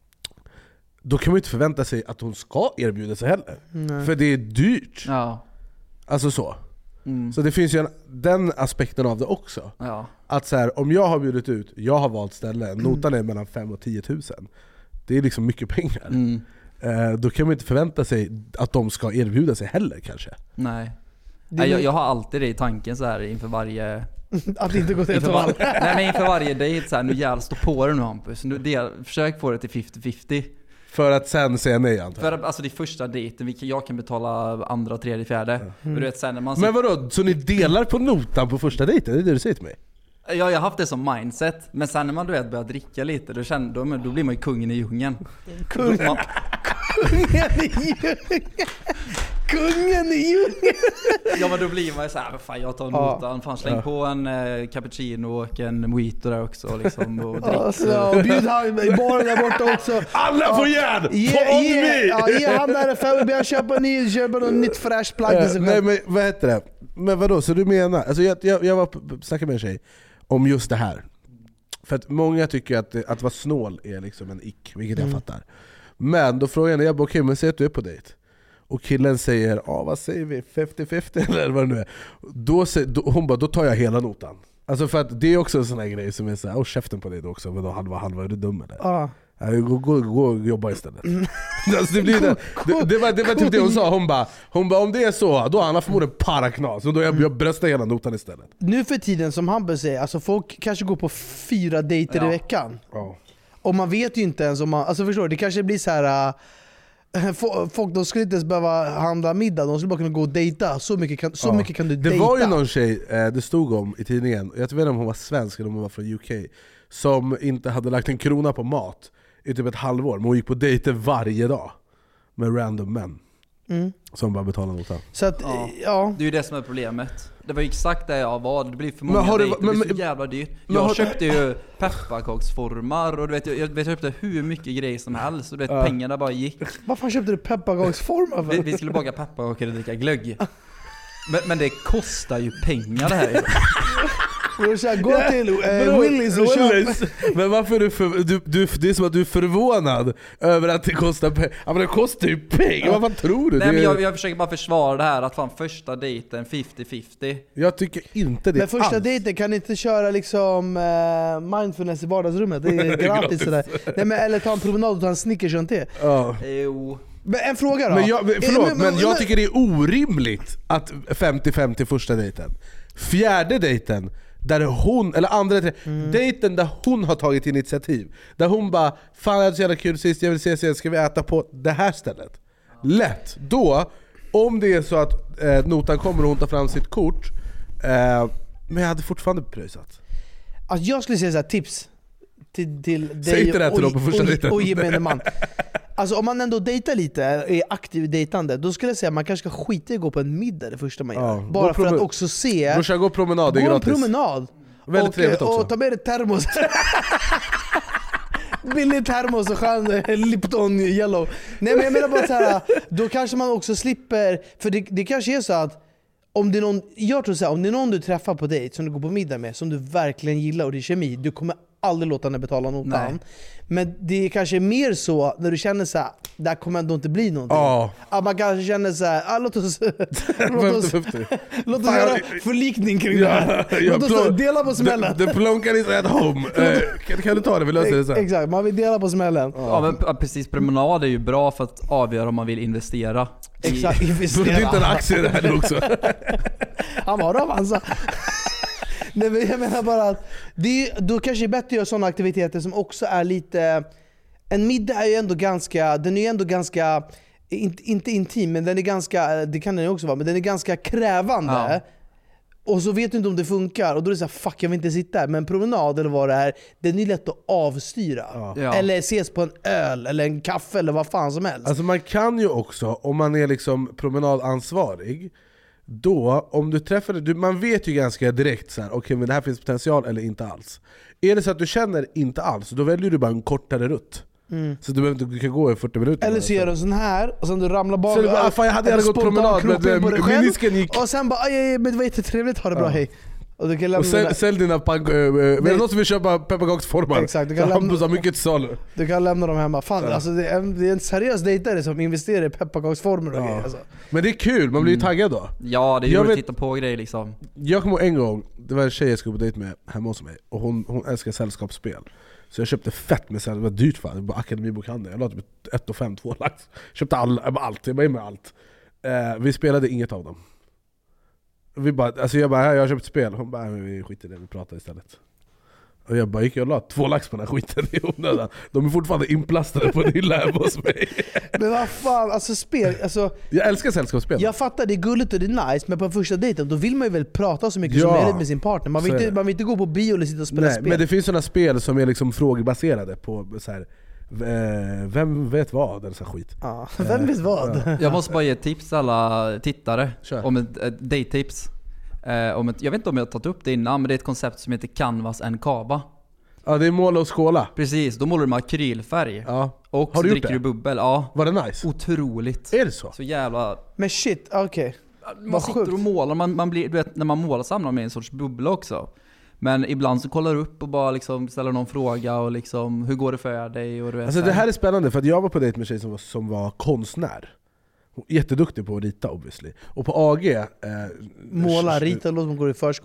Då kan man ju inte förvänta sig att hon ska erbjuda sig heller. Nej. För det är dyrt. Ja. Alltså så. Mm. Så det finns ju en, den aspekten av det också. Ja. Att så här, om jag har bjudit ut, jag har valt ställe, notan är mellan fem och tio tusen. Det är liksom mycket pengar. Mm. Eh, då kan man inte förvänta sig att de ska erbjuda sig heller kanske. Nej. Det Nej, är- jag, jag har alltid det i tanken så här inför varje Att inte gå till inför, toal. var, nej, men inför varje dejt så här, nu jävlar stå på det nu Hampus. Nu, del, försök få det till femtio femtio. För att sen säga nej antar För jag. att, alltså det är första dejten, vi kan- jag kan betala andra, tredje, fjärde. Men du vet sen när man Men vadå, så ni delar på notan på första dejten? Det är det du säger till mig? Ja, jag har haft det som mindset. Men sen när man du vet börjar dricka lite, då, känner, då, men då blir man ju kungen i djungeln. Kung, Man, kungen i djungeln. Kungen i djungeln. ja men då blir man ju såhär, vad fan jag tar Ja. notan. Fan släng Ja. på en eh, cappuccino och en mojito där också liksom, och drick. Alltså, och bjud han i baren där borta också. Alla får järn! Ge, På ge, me! ja, ge han där fem, jag köper ny, köper något nytt fräscht plagg till sig Nej själv. men vad heter det? Men vadå, så du menar, alltså jag, jag, jag var på- snackade med en tjej om just det här. För att många tycker att, att vara snål är liksom en ick, vilket jag Mm. fattar. Men då frågar jag henne, jag bara okej, men säg att du är på dejt och killen säger, ja vad säger vi, femtio femtio eller vad det nu är. Då, säger- då, hon bara, då tar jag hela notan. Alltså för att det är också en sån här grej som är såhär, åh käften på dig då också, men då halva halva, är du dum eller? Ja. Ja, gå, gå, gå och jobba istället. Alltså det, blir det, det, det, var, det var typ det hon sa. Hon bara, hon bara om det är så, då har han förmodligen paraknas. Och då jag, jag bröstar hela notan istället. Nu för tiden, som Hampus säger, alltså folk kanske går på fyra dejter Ja. i veckan. Ja. Och man vet ju inte ens om man, alltså förstår du, det kanske blir så här. Uh, folk de skulle inte ens behöva handla middag, de skulle bara kunna gå och dejta. Så mycket kan, så Ja. mycket kan du Det dejta. var ju någon tjej, eh, det stod om i tidningen, jag vet inte om hon var svensk eller om hon var från U K, som inte hade lagt en krona på mat i typ ett halvår, men hon gick på dejter varje dag med random män Mm. som bara betalade notan. Så att, Ja. ja. Det är ju det som är problemet. Det var ju exakt det jag var. Det blir för Men många har du- dejter, det men- blir så men- jävla dyrt. men Jag har- köpte ju pepparkaksformar och du vet, jag, jag, vet, jag köpte hur mycket grejer som helst och du vet, Ja. pengarna bara gick. Vad fan köpte du pepparkaksformar Vi, för? vi skulle baka pepparkakor och dricka glögg. Men, men det kostar ju pengar det här. Brorsa, gå till eh, Bro, Willys och köp. Willys. Men varför är du, för, du, du det är som att du är förvånad över att det kostar pengar. Ja, men det kostar ju pengar, vad fan tror du? Nej Det men är- jag, jag försöker bara försvara det här att fan första dejten femtio femtio. jag tycker inte det Men första alls. dejten kan inte köra liksom eh, mindfulness i vardagsrummet. Det är Det är gratis gratis. sådär. Nej, men, eller ta en promenad och ta en Snickers och en te. Ja. Jo. Men en fråga då. Men jag, men- förlåt, Eh, men jag tycker det är orimligt att femtio femtio första dejten. Fjärde dejten, där hon, eller andra mm. dejten där hon har tagit initiativ. Där hon bara, fan jag hade så jävla kul sist, jag vill ses igen, ska vi äta på det här stället? Lätt! Då, om det är så att eh, notan kommer och hon tar fram sitt kort, eh, men jag hade fortfarande pröjsat. Alltså jag skulle säga så här, tips till, till Säg dig inte det här till och, dem på första och, dejten. och gemene man. Alltså om man ändå dejtar lite, är aktiv i dejtande, då skulle jag säga att man kanske ska skita i att gå på en middag det första man gör. Ja, Bara gå för att promen- också se. Brorsan, gå promenad, det är Gå en gratis. promenad. Väldigt och, trevligt också. Och ta med dig termos. Billig termos och skön eh, Lipton yellow. Nej men jag menar bara så här, då kanske man också slipper, för det, det kanske är så att om det är någon, jag tror så här, om det är någon du träffar på dejt som du går på middag med, som du verkligen gillar och det är kemi, du kommer aldrig låta henne betala notan. Nej. Men det är kanske mer så när du känner så här, det här kommer ändå inte bli någonting. Ja. Att man kanske känner så här, ah, låt oss låt oss, femtio femtio. låt oss Fan, göra jag- förlikning kring det här. Ja, jag Låt oss plon- dela på smällen. The, the plonkan is at home. Eh, kan, kan du ta det? Vi löser det sen. Exakt, man vill dela på smällen. Ja men p- precis, promenad är ju bra för att avgöra om man vill investera. i- Exakt, Så det är investera. inte en aktie det här nu också. Han var Avanza. Nej men jag menar bara att det är, då kanske det är bättre att göra sådana aktiviteter som också är lite. En middag är ju ändå ganska, den är ju ändå ganska, inte, inte intim, men den är ganska, det kan den ju också vara, men den är ganska krävande. Ja. Och så vet du inte om det funkar och då är det så här, fuck jag vill inte sitta här. Men promenad eller vad det är, den är lätt att avstyra. Ja. Eller ses på en öl eller en kaffe eller vad fan som helst. Alltså man kan ju också, om man är liksom promenadansvarig, då, om du träffar du, man vet ju ganska direkt så här, okej, men det här finns potential eller inte alls. Är det så att du känner inte alls, då väljer du bara en kortare rutt. Mm. Så du behöver inte, du kan gå i fyrtio minuter. Eller så gör du en sån här och sen du ramlar bak. Så du bara, fan, jag hade eller gärna gått spontant promenad, krokben men, på dig eh, själv. menisken gick. Och sen bara, aj, aj, men det var jättetrevligt, ha det bra, Ja. hej. Och du kan lämna Och sälj, den sälj dina pank... Äh, är det Nej. någon som vill köpa pepparkaksformar? Exakt, du Så kan lämna- Hampus har mycket till salu. där, du kan lämna dem hemma. Fan, Ja. alltså, det, är en, det är en seriös dejtare som investerar i pepparkaksformer och Ja. grejer. Alltså. Men det är kul, man blir ju taggad då. Ja det är Jag roligt att vet- titta på grejer liksom. Jag kommer ihåg en gång, det var en tjej jag skulle på dejt med hemma hos mig, och hon, hon älskar sällskapsspel. Så jag köpte fett med sällskap, det var dyrt fan, det var akademibokhandeln. Jag la typ ett och fem, två lax. Köpte all, jag bara allt, jag var med allt. Eh, vi spelade inget av dem. Vi bara, alltså jag bara, jag har köpt spel. Hon bara, men vi skiter i det, vi pratar istället. Och jag bara, gick jag och la två lax på den här skiten i onödan. De är fortfarande inplastade på en hylla hemma hos mig. Men vad fan, alltså spel, alltså, Jag älskar sällskapsspel. jag fattar det är gulligt och det är nice, men på första dejten då vill man ju väl prata så mycket Ja. som möjligt med sin partner. Man vill, Så är inte, det. man vill inte gå på bio eller sitta och spela Nej, spel. men det finns sådana spel som är liksom frågebaserade på så här, eh, vem vet vad, eller så här skit. Ja, vem vet vad? Ja. Jag måste bara ge ett tips till alla tittare. Kör. Om ett, ett date-tips. Eh, om ett, jag vet inte om jag har tagit upp det innan, men det är ett koncept som heter Canvas and Cava. Ja, det är måla och skåla. Precis, då målar du med akrylfärg. Ja. Och Har så du gjort dricker det? du bubbel. Ja. Var det nice? Otroligt. Är det så? Så jävla... Men shit, okej. Man Vad sitter sjukt. och målar, man, man blir, du vet, när man målar samlar man med en sorts bubbla också. Men ibland så kollar du upp och bara liksom ställer någon fråga och liksom, hur går det för dig? Och du vet, Alltså så det här är spännande, för att jag var på dejt med en tjej som var, som var konstnär. Hon är jätteduktig på att rita obviously. Och på A G... Eh, Måla, sh- rita, låt som går i förskolan.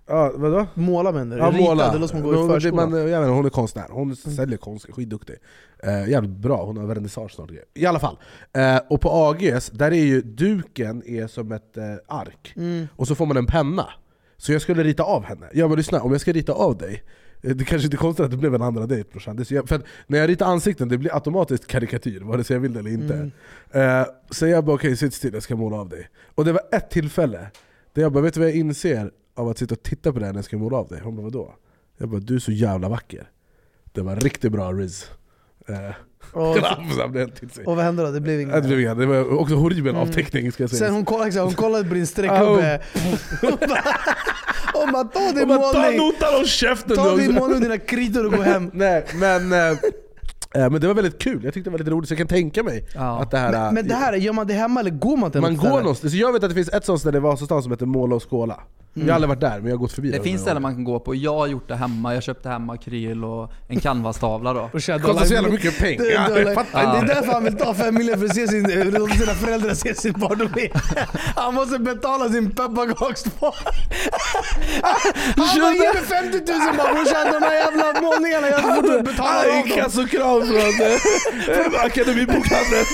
Ja, vadå? Måla menar du? Ja, Rita, måla. det låter som att gå i hon, förskolan. man, jag vet, hon är konstnär, hon säljer konst, skitduktig. Eh, jävligt bra, hon har vernissage snart. I alla fall. Eh, och på A G's, där är ju duken är som ett eh, ark. Mm. Och så får man en penna. Så jag skulle rita av henne. Jag bara lyssna, om jag ska rita av dig, det kanske inte är konstigt att det blev en andra dejt, brorsan. Det är så jag, för när jag ritar ansikten, det blir automatiskt karikatyr, vare sig jag vill det eller inte. Mm. Eh, så jag bara okej, okay, sitt still, jag ska måla av dig. Och det var ett tillfälle där jag bara, vet du vad jag inser av att sitta och titta på det när jag ska måla av dig? Hon bara, vadå? Jag bara, du är så jävla vacker. Det var riktigt bra riz. Eh, Och, och vad hände då? Det blev inget. det, blev inget. Det var också horribel mm. avteckning, ska jag säga. Sen hon kollade, hon kollade på din streckgubbe. Hon bara, ta din målning. Ta notan och käften. Ta din målning och dina kritor och gå hem. Nej, men... Eh, men det var väldigt kul, jag tyckte det var lite roligt, så jag kan tänka mig ja. att det här... Men, men det här, gör man det hemma eller går man till man något går ställe? någonstans, så jag vet att det finns ett sånt ställe i Vasastan som heter Måla och skåla. Mm. Jag har aldrig varit där, men jag har gått förbi. Det finns ställen man kan gå på, jag har gjort det hemma, jag köpte hemma akryl och en canvastavla då. Det kostar så jävla mycket pengar. Det, ja, det, jag ja. det är därför han vill ta fem miljoner för att se sin, sina föräldrar se sin barndom. Han måste betala sin pepparkaksspår. Han bara, ge mig femtio tusen bara, brorsan, de här jävla målningarna jag får inte betala av dem. Kassokrav från Akademibokhandeln.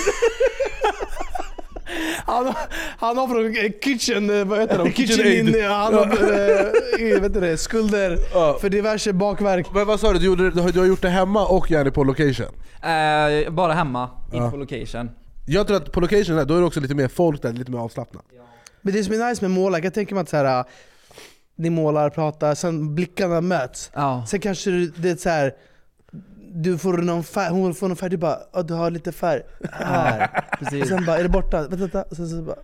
Han, han har från Kitchen, vad heter de? Kitchen Kitchen Aid. Han har äh, vet du det, skulder ja. för diverse bakverk. Men vad sa du, du, gjorde, du har gjort det hemma och gärna på location? Eh, bara hemma, ja. inte på location. Jag tror att på location där, då är det också lite mer folk där, lite mer avslappnat. Ja. Men det som är nice med målar, jag tänker mig att så här, ni målar, pratar, sen blickarna möts. Ja. Sen kanske det är så här, du får någon färg, hon får någon färg, du bara, oh, du har lite färg här. Precis. Och sen bara, är det borta? Vänta, vänta. Och sen så bara...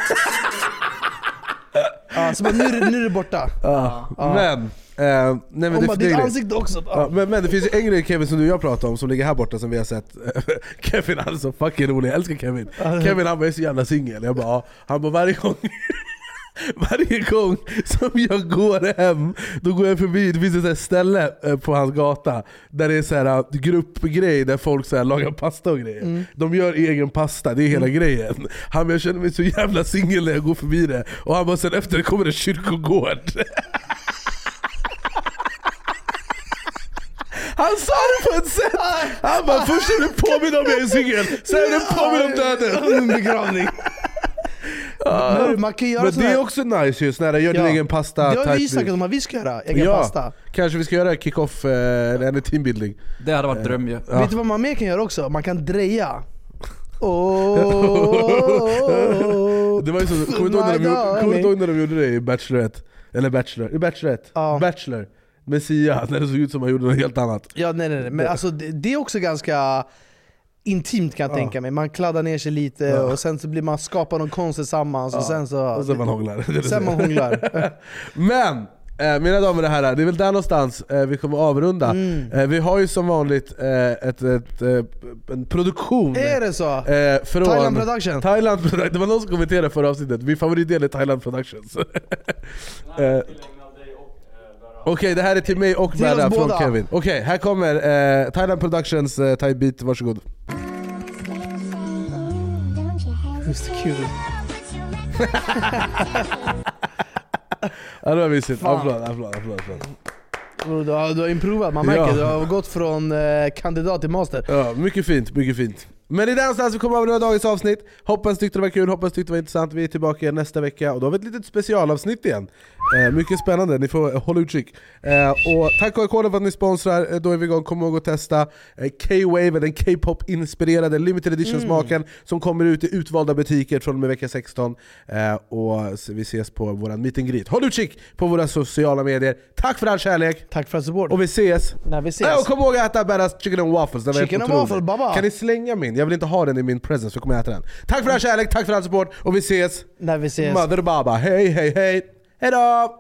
ja, så bara, nu, är det, nu är det borta. Ja. Ja. Men, eh, nej, men hon det, bara, det, ditt det, ansikte också. Ja, men, men det finns ju en grej Kevin som du och jag pratar om som ligger här borta som vi har sett. Kevin han är så fucking rolig, jag älskar Kevin. Kevin han bara är så jävla singel. Jag bara, ja. Han bara varje gång Varje gång som jag går hem, då går jag förbi, det finns ett sånt ställe på hans gata där det är så här gruppgrej där folk så här lagar pasta och grejer. Mm. De gör egen pasta, det är hela mm. grejen. Han bara, jag känner mig så jävla singel när jag går förbi det. Och han bara, sen efter det kommer en kyrkogård. Han sa det på ett sätt. Han bara, först är du påminn om jag är singel, sen är du påminn om döden. En begravning. Ja. Men, man kan göra men det är också nice just när jag gör ja. din egen pasta. Det har vi sagt att vi ska göra, egen ja. pasta. Kanske vi ska göra kick-off eller en teambuilding. Det hade varit dröm ju. Ja. Vet du vad man mer kan göra också? Man kan dreja. Oh. Det var ju så, kommer du ihåg när de gjorde det i Bachelorette? Eller Bachelor, i Bachelorette. Ja. Bachelor. Med Sia, när det såg ut som man gjorde något helt annat. Ja, nej nej nej. Men alltså det, det är också ganska intimt kan jag ja. tänka mig. Man kladdar ner sig lite ja. och sen så blir man skapar någon konst tillsammans ja. och sen så och sen man hånglar. Sen man hånglar. Men eh, mina damer och herrar, det är väl där någonstans eh, vi kommer avrunda. Mm. Eh, vi har ju som vanligt eh, ett, ett, ett, en produktion. Är det så? Eh, från Thailand Production. Thailand Production. Det var någon som kommenterade förra avsnittet. Min favoritdel är Thailand Productions. eh, Okej, okay, det här är till mig och Berra från Kevin. Okej, okay, här kommer eh, Thailand Productions eh, Thai Beat, varsågod. Just kul. Ja, det var mysigt. Applåd, applåd, applåd. Du har, du har improvat, man märker. Ja. Du har gått från eh, kandidat till master. Ja, mycket fint, mycket fint. Men i den någonstans vi kommer avrunda dagens avsnitt. Hoppas tyckte det var kul, hoppas tyckte det var intressant. Vi är tillbaka igen nästa vecka och då har vi ett litet specialavsnitt igen. eh, Mycket spännande, ni får hålla utkik. eh, Och tack och kolla för att ni sponsrar. Då är vi igång, kom ihåg att testa eh, K-Wave, den K-pop inspirerade limited edition smaken mm. som kommer ut i utvalda butiker från och med vecka sexton. eh, Och vi ses på våran meet and greet. Håll utkik på våra sociala medier. Tack för all kärlek. Tack för support. Och vi ses när vi ses. äh, Och kom ihåg att äta Berras chicken and waffles. Det chicken and waffle, baba. Kan ni slänga min? Jag vill inte ha den i min presence, så kommer jag äta den. Tack för all kärlek, tack för all support. Och vi ses när vi ses. Mother Baba, hej hej hej. Hej då!